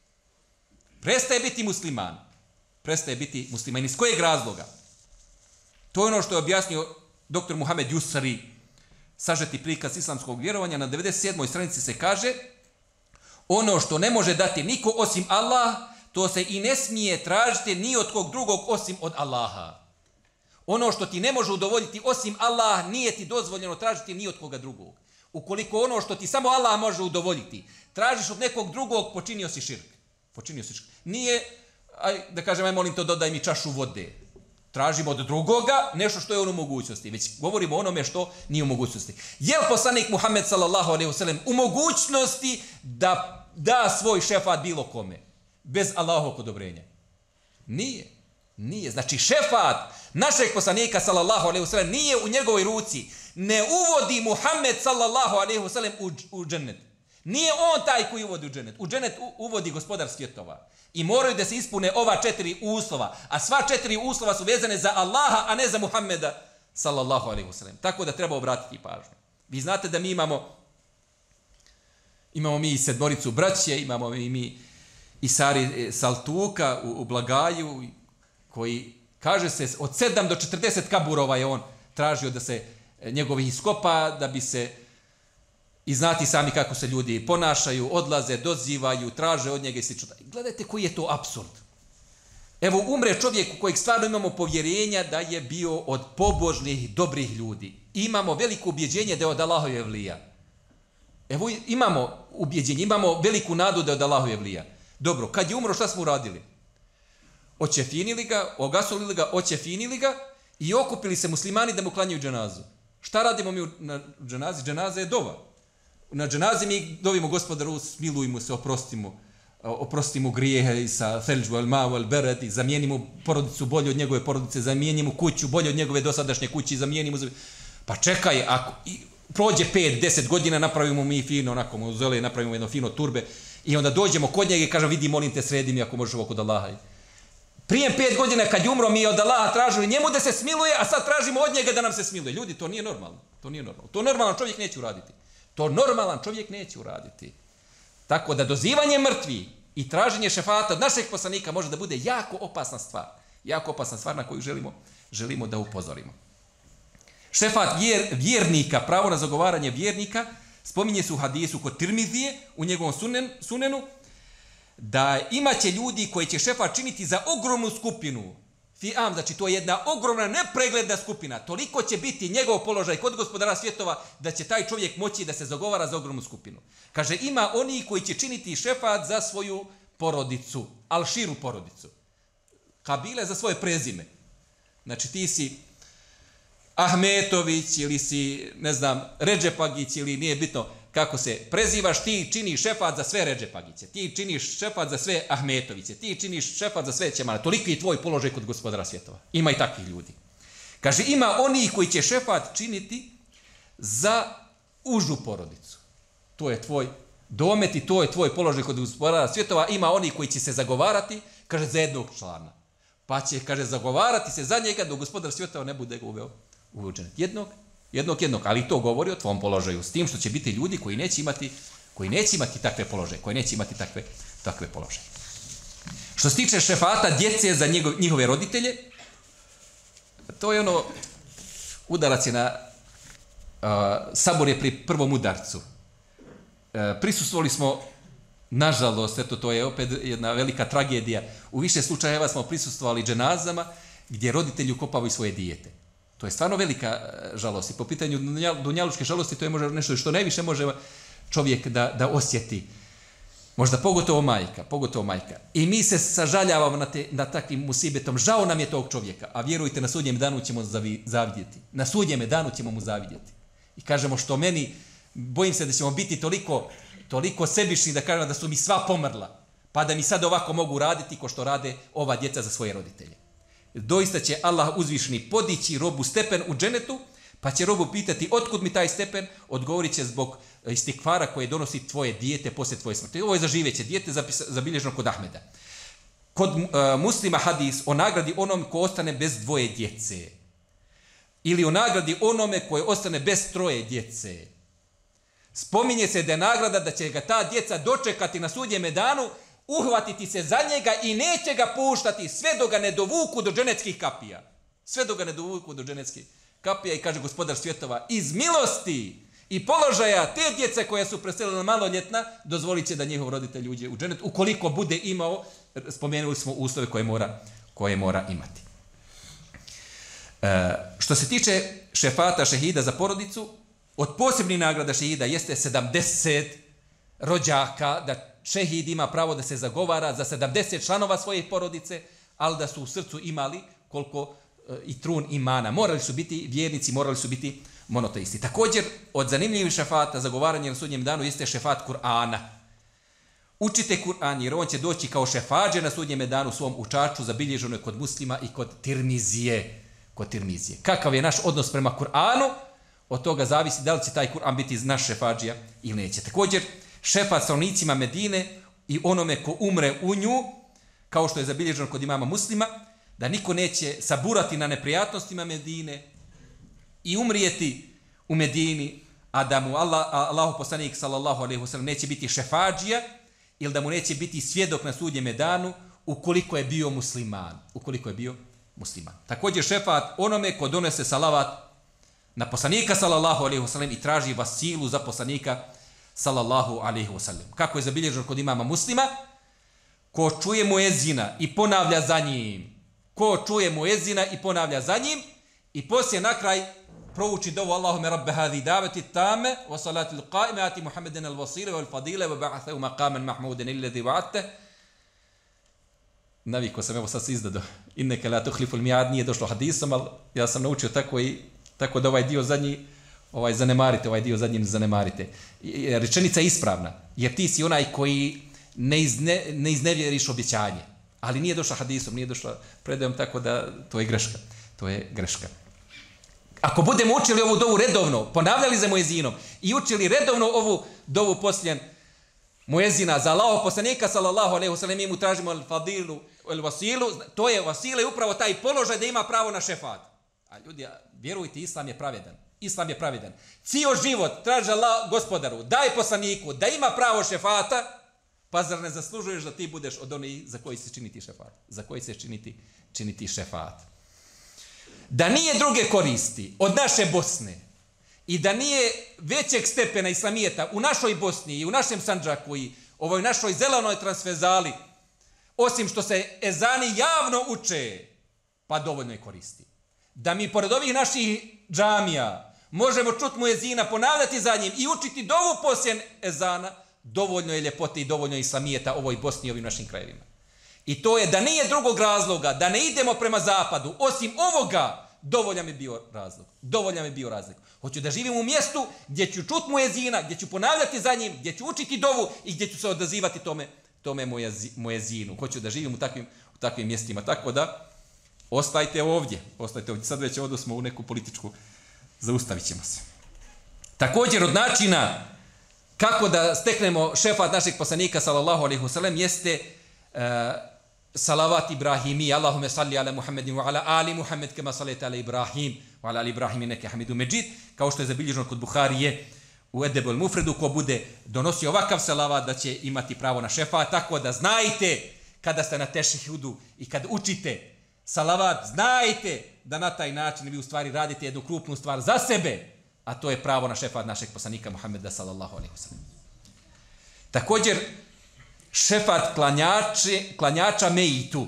prestaje biti musliman. Prestaje biti musliman. Iz kojeg razloga? To je ono što je objasnio doktor Muhammed Jusari, sažeti prikaz islamskog vjerovanja. Na devedeset sedmoj stranici se kaže: ono što ne može dati niko osim Allah, to se i ne smije tražiti ni od kog drugog osim od Allaha. Ono što ti ne može udovoljiti osim Allah, nije ti dozvoljeno tražiti ni od koga drugog. Ukoliko ono što ti samo Allah može udovoljiti, tražiš od nekog drugog, počinio si širk. Počinio si širk. Nije, aj, da kažem, aj molim to, dodaj mi čašu vode. Tražimo od drugoga nešto što je on u mogućnosti. Već govorimo o onome što nije u mogućnosti. Je li poslanik Muhammed sallallahu alejhi ve sellem u mogućnosti da da svoj šefat bilo kome? Bez Allahovog odobrenja? Nije. Nije. Znači šefat našeg poslanika sallallahu alejhi ve sellem nije u njegovoj ruci. Ne uvodi Muhammed sallallahu alejhi ve sellem u, u džennet. Nije on taj koji uvodi u džennet. U džennet uvodi gospodar svjetova. I moraju da se ispune ova četiri uslova. A sva četiri uslova su vezane za Allaha, a ne za Muhammeda sallallahu alejhi ve sellem. Tako da treba obratiti pažnju. Vi znate da mi imamo imamo mi sedmoricu braće, imamo mi, mi Isari Saltuka u, u Blagaju, koji, kaže se, od sedam do četrdeset kaburova je on tražio da se njegovih iskopa, da bi se, i znati sami kako se ljudi ponašaju, odlaze, dozivaju, traže od njega i slično. Gledajte koji je to apsurd. Evo, umre čovjek u kojeg stvarno imamo povjerenja da je bio od pobožnih, dobrih ljudi. I imamo veliko ubjeđenje da je od Allahove evlija. Evo, imamo ubjeđenje, imamo veliku nadu da je od Allahove evlija. Dobro, kad je umro, šta smo uradili? Očefinili ga, ogasolili ga, očefinili ga i okupili se muslimani da mu klanjaju dženazu. Šta radimo mi na dženazi? Dženaza je dova. Na dženazi mi dovimo gospodaru, smilujmo se, oprostimo. oprosti mu grijehe sa selđu al ma'u al bered i zamijeni mu porodicu bolje od njegove porodice, zamijeni mu kuću bolje od njegove dosadašnje kuće, zamijeni mu... Pa čekaj, ako i prođe pet, deset godina, napravimo mi fino, onako mu zele, napravimo jedno fino turbe i onda dođemo kod njega i kažem, vidi, molim te, sredi mi ako možeš ovo kod Allaha. Prije pet godina kad je umro mi od Allaha tražili njemu da se smiluje, a sad tražimo od njega da nam se smiluje. Ljudi, to nije normalno. To nije normalno. To normalan čovjek neće uraditi. To normalan čovjek neće uraditi. Tako da dozivanje mrtvi i traženje šefata od našeg poslanika može da bude jako opasna stvar. Jako opasna stvar na koju želimo, želimo da upozorimo. Šefat vjer, vjernika, pravo na zagovaranje vjernika, spominje se u hadisu kod Tirmizije, u njegovom sunen, sunenu, da imaće ljudi koji će šefat činiti za ogromnu skupinu. Fi'am, znači to je jedna ogromna, nepregledna skupina. Toliko će biti njegov položaj kod gospodara svjetova da će taj čovjek moći da se zagovara za ogromnu skupinu. Kaže, ima oni koji će činiti šefat za svoju porodicu, al širu porodicu. Kabile za svoje prezime. Znači ti si Ahmetović ili si, ne znam, Redžepagić ili nije bitno kako se prezivaš, ti činiš šefat za sve Redžepagiće, ti činiš šefat za sve Ahmetoviće, ti činiš šefat za sve Ćemana. Toliki je tvoj položaj kod gospodara svjetova. Ima i takvih ljudi. Kaže, ima oni koji će šefat činiti za užu porodicu. To je tvoj domet i to je tvoj položaj kod gospodara svjetova. Ima oni koji će se zagovarati, kaže, za jednog člana. Pa će, kaže, zagovarati se za njega dok gospodar svjetova ne bude ga uveo u dženet. Jednog, jednog, jednog, ali to govori o tvom položaju, s tim što će biti ljudi koji neće imati, koji neće imati takve položaje, koji neće imati takve, takve položaje. Što se tiče šefata djece za njegov, njihove roditelje, to je ono, udarac je na, uh, sabor je pri prvom udarcu. Uh, prisustvovali smo, nažalost, eto, to je opet jedna velika tragedija, u više slučajeva smo prisustvovali dženazama gdje roditelji ukopavaju svoje dijete. To je stvarno velika žalost i po pitanju dunjalučke žalosti to je možda nešto što najviše može čovjek da, da osjeti. Možda pogotovo majka, pogotovo majka. I mi se sažaljavamo na, te, na takvim musibetom. Žao nam je tog čovjeka, a vjerujte, na sudnjem danu ćemo zavi, zavidjeti. Na sudnjem danu ćemo mu zavidjeti. I kažemo što meni, bojim se da ćemo biti toliko, toliko sebični da kažemo da su mi sva pomrla, pa da mi sad ovako mogu raditi ko što rade ova djeca za svoje roditelje. Doista će Allah uzvišeni podići robu stepen u dženetu, pa će robu pitati otkud mi taj stepen, odgovorit će zbog istikvara koje donosi tvoje dijete poslije tvoje smrti. Ovo je za živeće dijete zabilježeno kod Ahmeda. Kod uh, muslima hadis o nagradi onome ko ostane bez dvoje djece. Ili o nagradi onome koje ostane bez troje djece. Spominje se da je nagrada da će ga ta djeca dočekati na sudnjem danu, uhvatiti se za njega i neće ga puštati sve dok ga ne dovuku do dženetskih kapija. Sve dok ga ne dovuku do dženetskih kapija i kaže gospodar svjetova, iz milosti i položaja te djece koja su preselila maloljetna, dozvolit će da njihov roditelj uđe u dženet, ukoliko bude imao, spomenuli smo uslove koje mora, koje mora imati. E, što se tiče šefata šehida za porodicu, od posebnih nagrada šehida jeste sedamdeset rođaka, da šehid ima pravo da se zagovara za sedamdeset članova svoje porodice, ali da su u srcu imali koliko e, i trun imana. Morali su biti vjernici, morali su biti monoteisti. Također, od zanimljivih šefata zagovaranja na sudnjem danu jeste šefat Kur'ana. Učite Kur'an jer on će doći kao šefađe na sudnjem danu svom učaču, zabilježeno je kod muslima i kod Tirmizije. Kod Tirmizije. Kakav je naš odnos prema Kur'anu, od toga zavisi da li će taj Kur'an biti naš šefađija ili neće. Također, šefat stanovnicima Medine i onome ko umre u nju, kao što je zabilježeno kod imama muslima, da niko neće saburati na neprijatnostima Medine i umrijeti u Medini, a da mu Allah, Allahu poslanik sallallahu alejhi ve sellem neće biti šefadžija ili da mu neće biti svjedok na sudnjem danu ukoliko je bio musliman. Ukoliko je bio musliman. Također šefat onome ko donese salavat na poslanika sallallahu alejhi ve sellem i traži vasilu za poslanika sallallahu alejhi ve sellem. Kako je zabilježeno kod imama muslima, ko čuje muezina i ponavlja za njim, ko čuje muezina i ponavlja za njim i poslije na kraj prouči dovu Allahume rabbe hadi daveti tame wa salatu l'qaime ati Muhammeden al-vasile wal fadile wa ba'athahu maqaman mahmuden illadhi wa'atte. Naviko sam, evo sad se izdado. Inneke la tuhlifu l-mi'ad, nije došlo hadisom, ali ja sam naučio tako i tako da ovaj dio zadnji ovaj zanemarite, ovaj dio zadnji zanemarite. Rečenica je ispravna, jer ti si onaj koji ne, izne, ne iznevjeriš obećanje. Ali nije došla hadisom, nije došla predajom, tako da to je greška. To je greška. Ako budemo učili ovu dovu redovno, ponavljali za muezinom i učili redovno ovu dovu posljen muezina za Allahov poslanika sallallahu alejhi ve sellem, mi mu tražimo el fadilu, el vasilu, to je vasile upravo taj položaj da ima pravo na šefat. A ljudi, vjerujte, islam je pravedan. Islam je pravedan. Cijel život traži Allah gospodaru, daj poslaniku da ima pravo šefata, pa zar ne zaslužuješ da ti budeš od onih za koji se činiti šefat? Za koji se činiti, činiti šefat. Da nije druge koristi od naše Bosne i da nije većeg stepena islamijeta u našoj Bosni i u našem Sandžaku i ovoj našoj zelenoj transverzali, osim što se ezani javno uče, pa dovoljno je koristi. Da mi pored ovih naših džamija možemo čuti muezina, ponavljati za njim i učiti dovu posljen ezana, dovoljno je ljepote i dovoljno je islamijeta ovoj Bosni i ovim našim krajevima. I to je da nije drugog razloga, da ne idemo prema zapadu, osim ovoga, dovoljan je bio razlog. Dovoljan je bio razlog. Hoću da živim u mjestu gdje ću čut muezina, gdje ću ponavljati za njim, gdje ću učiti dovu i gdje ću se odazivati tome, tome muezinu. Hoću da živim u takvim, u takvim mjestima. Tako da, ostajte ovdje. Ostajte ovdje. Sad već ovdje smo u neku političku, zaustavit ćemo se. Također od načina kako da steknemo šefat našeg poslanika sallallahu alejhi ve sellem jeste uh, salavat Ibrahimi, Allahume salli ala Muhammedin wa ala ali Muhammed kema salite ala Ibrahim wa ala ali Ibrahim neke hamidu međid, kao što je zabilježeno kod Buharije u Edebul Mufredu, ko bude donosio ovakav salavat da će imati pravo na šefat. Tako da znajte kada ste na tešehudu i kad učite salavat, znajte da na taj način vi u stvari radite jednu krupnu stvar za sebe, a to je pravo na šefat našeg poslanika Muhammeda sallallahu alejhi ve sellem. Također šefat klanjači, klanjača meitu.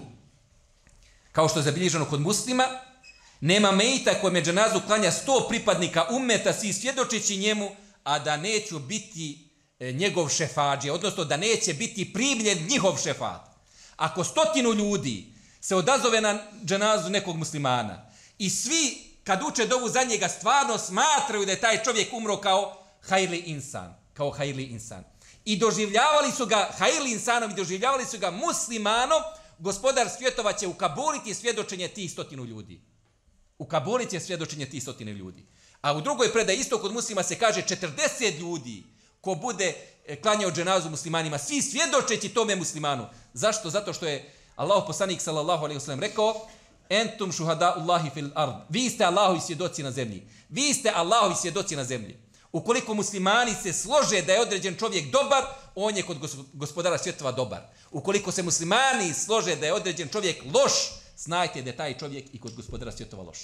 Kao što je zabilježeno kod Muslima, nema meita koji me dženazu klanja sto pripadnika ummeta, svi svjedočeći njemu, a da neće biti e, njegov šefadžija, odnosno da neće biti primljen njihov šefat. Ako stotinu ljudi se odazove na dženazu nekog muslimana i svi kad uče dovu za njega stvarno smatraju da je taj čovjek umro kao hajli insan, kao hajli insan. I doživljavali su ga hajli insanom i doživljavali su ga muslimanom, gospodar svjetova će ukabuliti svjedočenje tih stotinu ljudi. Ukabuliti je svjedočenje tih stotine ljudi. A u drugoj predaji isto kod muslima se kaže četrdeset ljudi ko bude klanjao dženazu muslimanima, svi svjedočeći tome muslimanu. Zašto? Zato što je Allahov poslanik sallallahu alejhi ve sellem rekao: entum šuhadaullahi fil ard. Vi ste Allahovi svjedoci na zemlji. Vi ste Allahovi svjedoci na zemlji. Ukoliko muslimani se slože da je određen čovjek dobar, on je kod gospodara svjetova dobar. Ukoliko se muslimani slože da je određen čovjek loš, znajte da je taj čovjek i kod gospodara svjetova loš.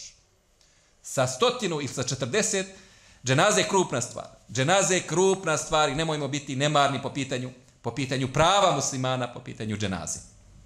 Sa stotinu ili sa četrdeset, dženaze je krupna stvar. Dženaze je krupna stvar i nemojmo biti nemarni po pitanju, po pitanju prava muslimana, po pitanju dženaze.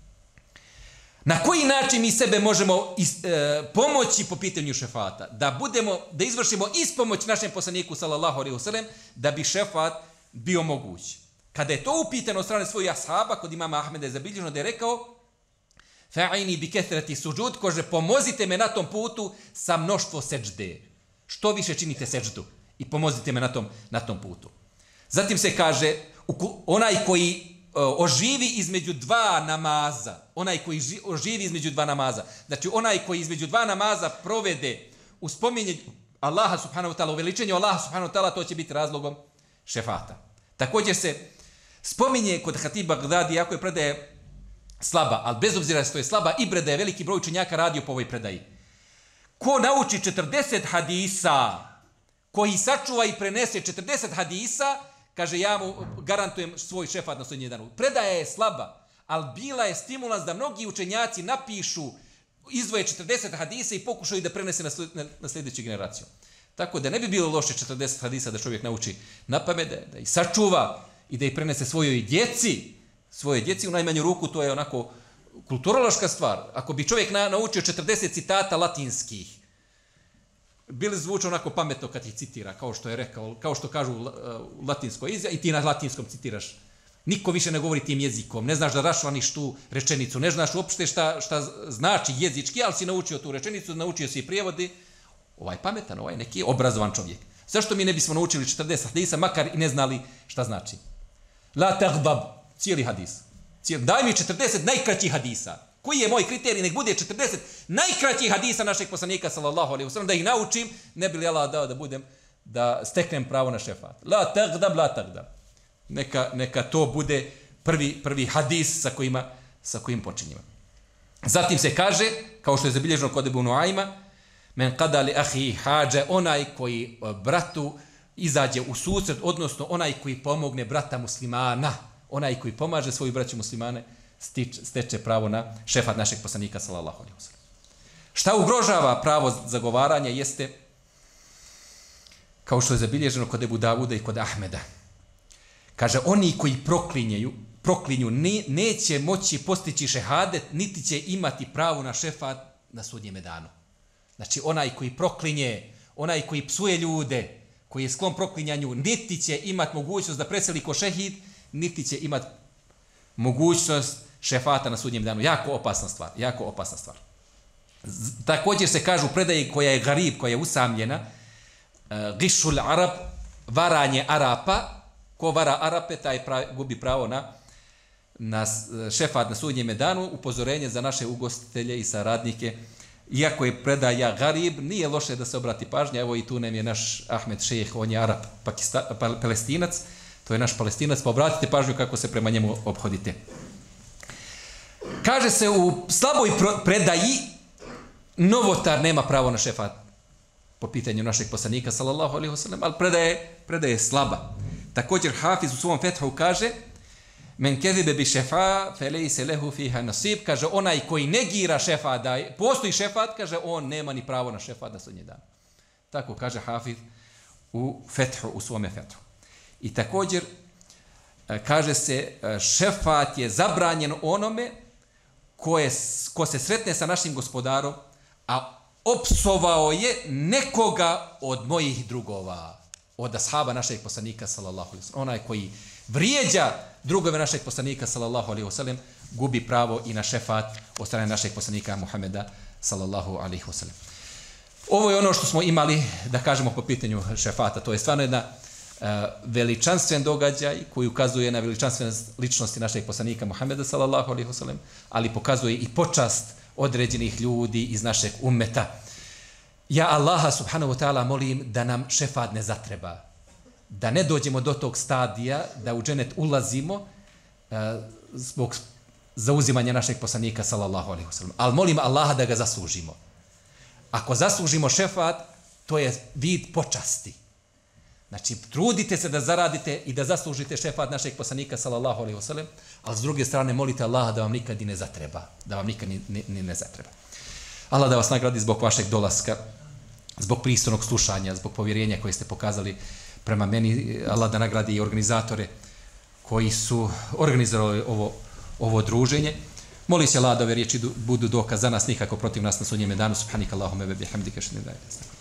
Na koji način mi sebe možemo is, e, pomoći po pitanju šefata? Da budemo, da izvršimo ispomoć našem poslaniku sallallahu alejhi ve sellem, da bi šefat bio moguć. Kada je to upitano od strane svojih ashaba, kod imama Ahmeda je zabilježeno da je rekao: fa'ini bi kethrati sujud, kaže pomozite me na tom putu sa mnoštvo sećde. Što više činite sećdu i pomozite me na tom, na tom putu. Zatim se kaže, onaj koji oživi između dva namaza, onaj koji oživi između dva namaza, znači onaj koji između dva namaza provede u spominjenju Allaha subhanahu wa ta'ala, u veličenju Allaha subhanahu wa ta'ala, to će biti razlogom šefata. Također se spominje kod Hatiba Bagdadi, jako je predaje slaba, ali bez obzira što je slaba, i predaje veliki broj učenjaka radio po ovoj predaji. Ko nauči četrdeset hadisa, koji sačuva i prenese četrdeset hadisa, kaže, ja mu garantujem svoj šefat na sudnjem danu. Predaja je slaba, ali bila je stimulans da mnogi učenjaci napišu, izvoje četrdeset hadisa i pokušaju da prenese na, na, na sljedeću generaciju. Tako da ne bi bilo loše četrdeset hadisa da čovjek nauči na pamet, da, da ih sačuva i da ih prenese svojoj djeci. Svoje djeci u najmanju ruku, to je onako kulturološka stvar. Ako bi čovjek na, naučio četrdeset citata latinskih, bili zvuče onako pametno kad ih citira, kao što je rekao, kao što kažu u latinskoj izjavi, i ti na latinskom citiraš. Niko više ne govori tim jezikom, ne znaš da rašlaniš tu rečenicu, ne znaš uopšte šta, šta znači jezički, ali si naučio tu rečenicu, naučio si i prijevodi. Ovaj pametan, ovaj neki obrazovan čovjek. Zašto mi ne bismo naučili četrdeset hadisa, makar i ne znali šta znači? La taghdab, cijeli hadis. Cijeli, daj mi četrdeset najkraćih hadisa. Koji je moj kriterij? Nek bude četrdeset najkraćih hadisa našeg poslanika, sallallahu alejhi ve sellem, da ih naučim, ne bi li Allah dao da budem, da steknem pravo na šefat. La tagdab, la tagdab. Neka, neka to bude prvi, prvi hadis sa, kojima, sa kojim počinjemo. Zatim se kaže, kao što je zabilježeno kod Ebu Nuajma, men qada li ahi hađe, onaj koji bratu izađe u susret, odnosno onaj koji pomogne brata muslimana, onaj koji pomaže svoju braću muslimane, stič, steče pravo na šefat našeg poslanika, sallallahu alejhi ve sellem. Šta ugrožava pravo zagovaranja jeste, kao što je zabilježeno kod Ebu Davuda i kod Ahmeda. Kaže, oni koji proklinjaju, proklinju, ne, neće moći postići šehadet, niti će imati pravo na šefat na sudnjem danu. Znači, onaj koji proklinje, onaj koji psuje ljude, koji je sklon proklinjanju, niti će imati mogućnost da preseli ko šehid, niti će imati mogućnost šefata na sudnjem danu. Jako opasna stvar, jako opasna stvar. Također se kažu predaje koja je garib, koja je usamljena, uh, gišul arab, varanje Arapa, ko vara Arape, taj pravi, gubi pravo na, na šefat na sudnjem danu, upozorenje za naše ugostitelje i saradnike. Iako je predaja garib, nije loše da se obrati pažnja. Evo i tu nam je naš Ahmed Šejh, on je Arap, Pakistan, Palestinac, to je naš Palestinac, pa obratite pažnju kako se prema njemu obhodite. Kaže se u slaboj predaji, novotar nema pravo na šefat po pitanju našeg poslanika, sallallahu alejhi ve sellem, ali predaje, predaje slaba. Također Hafiz u svom Fethu kaže, men kezibe bi šefa, felejse lehu fiha nasib, kaže, onaj koji negira šefat, da postoji šefat, kaže, on nema ni pravo na šefat na sudnji dan. Tako kaže Hafiz u Fethu, u svome Fethu. I također kaže se, šefat je zabranjen onome ko, je, ko se sretne sa našim gospodarom, a opsovao je nekoga od mojih drugova, od ashaba našeg poslanika, sallallahu alejhi ve sellem. Onaj koji vrijeđa drugove našeg poslanika, sallallahu alejhi ve sellem, gubi pravo i na šefat od strane našeg poslanika Muhameda, sallallahu alejhi ve sellem. Ovo je ono što smo imali da kažemo po pitanju šefata. To je stvarno jedna uh, veličanstven događaj koji ukazuje na veličanstvenost ličnosti našeg poslanika Muhameda, sallallahu alejhi ve sellem, ali pokazuje i počast određenih ljudi iz našeg ummeta. Ja Allaha subhanahu wa ta'ala molim da nam šefat ne zatreba. Da ne dođemo do tog stadija, da u dženet ulazimo uh, zbog zauzimanja našeg poslanika, sallallahu alejhi ve sellem. Ali molim Allaha da ga zaslužimo. Ako zaslužimo šefat, to je vid počasti. Znači, trudite se da zaradite i da zaslužite šefat našeg poslanika, sallallahu alejhi ve sellem, ali s druge strane molite Allaha da vam nikad i ne zatreba. Da vam nikad ni, ni, ni ne zatreba. Allah da vas nagradi zbog vašeg dolaska, zbog pristojnog slušanja, zbog povjerenja koje ste pokazali prema meni. Allah da nagradi i organizatore koji su organizovali ovo, ovo druženje. Molim se Allah da ove riječi budu dokaz za nas, nikako protiv nas na sudnjem danu. Subhanaka Allahumma wa bihamdika, ashhadu an la ilaha illa anta.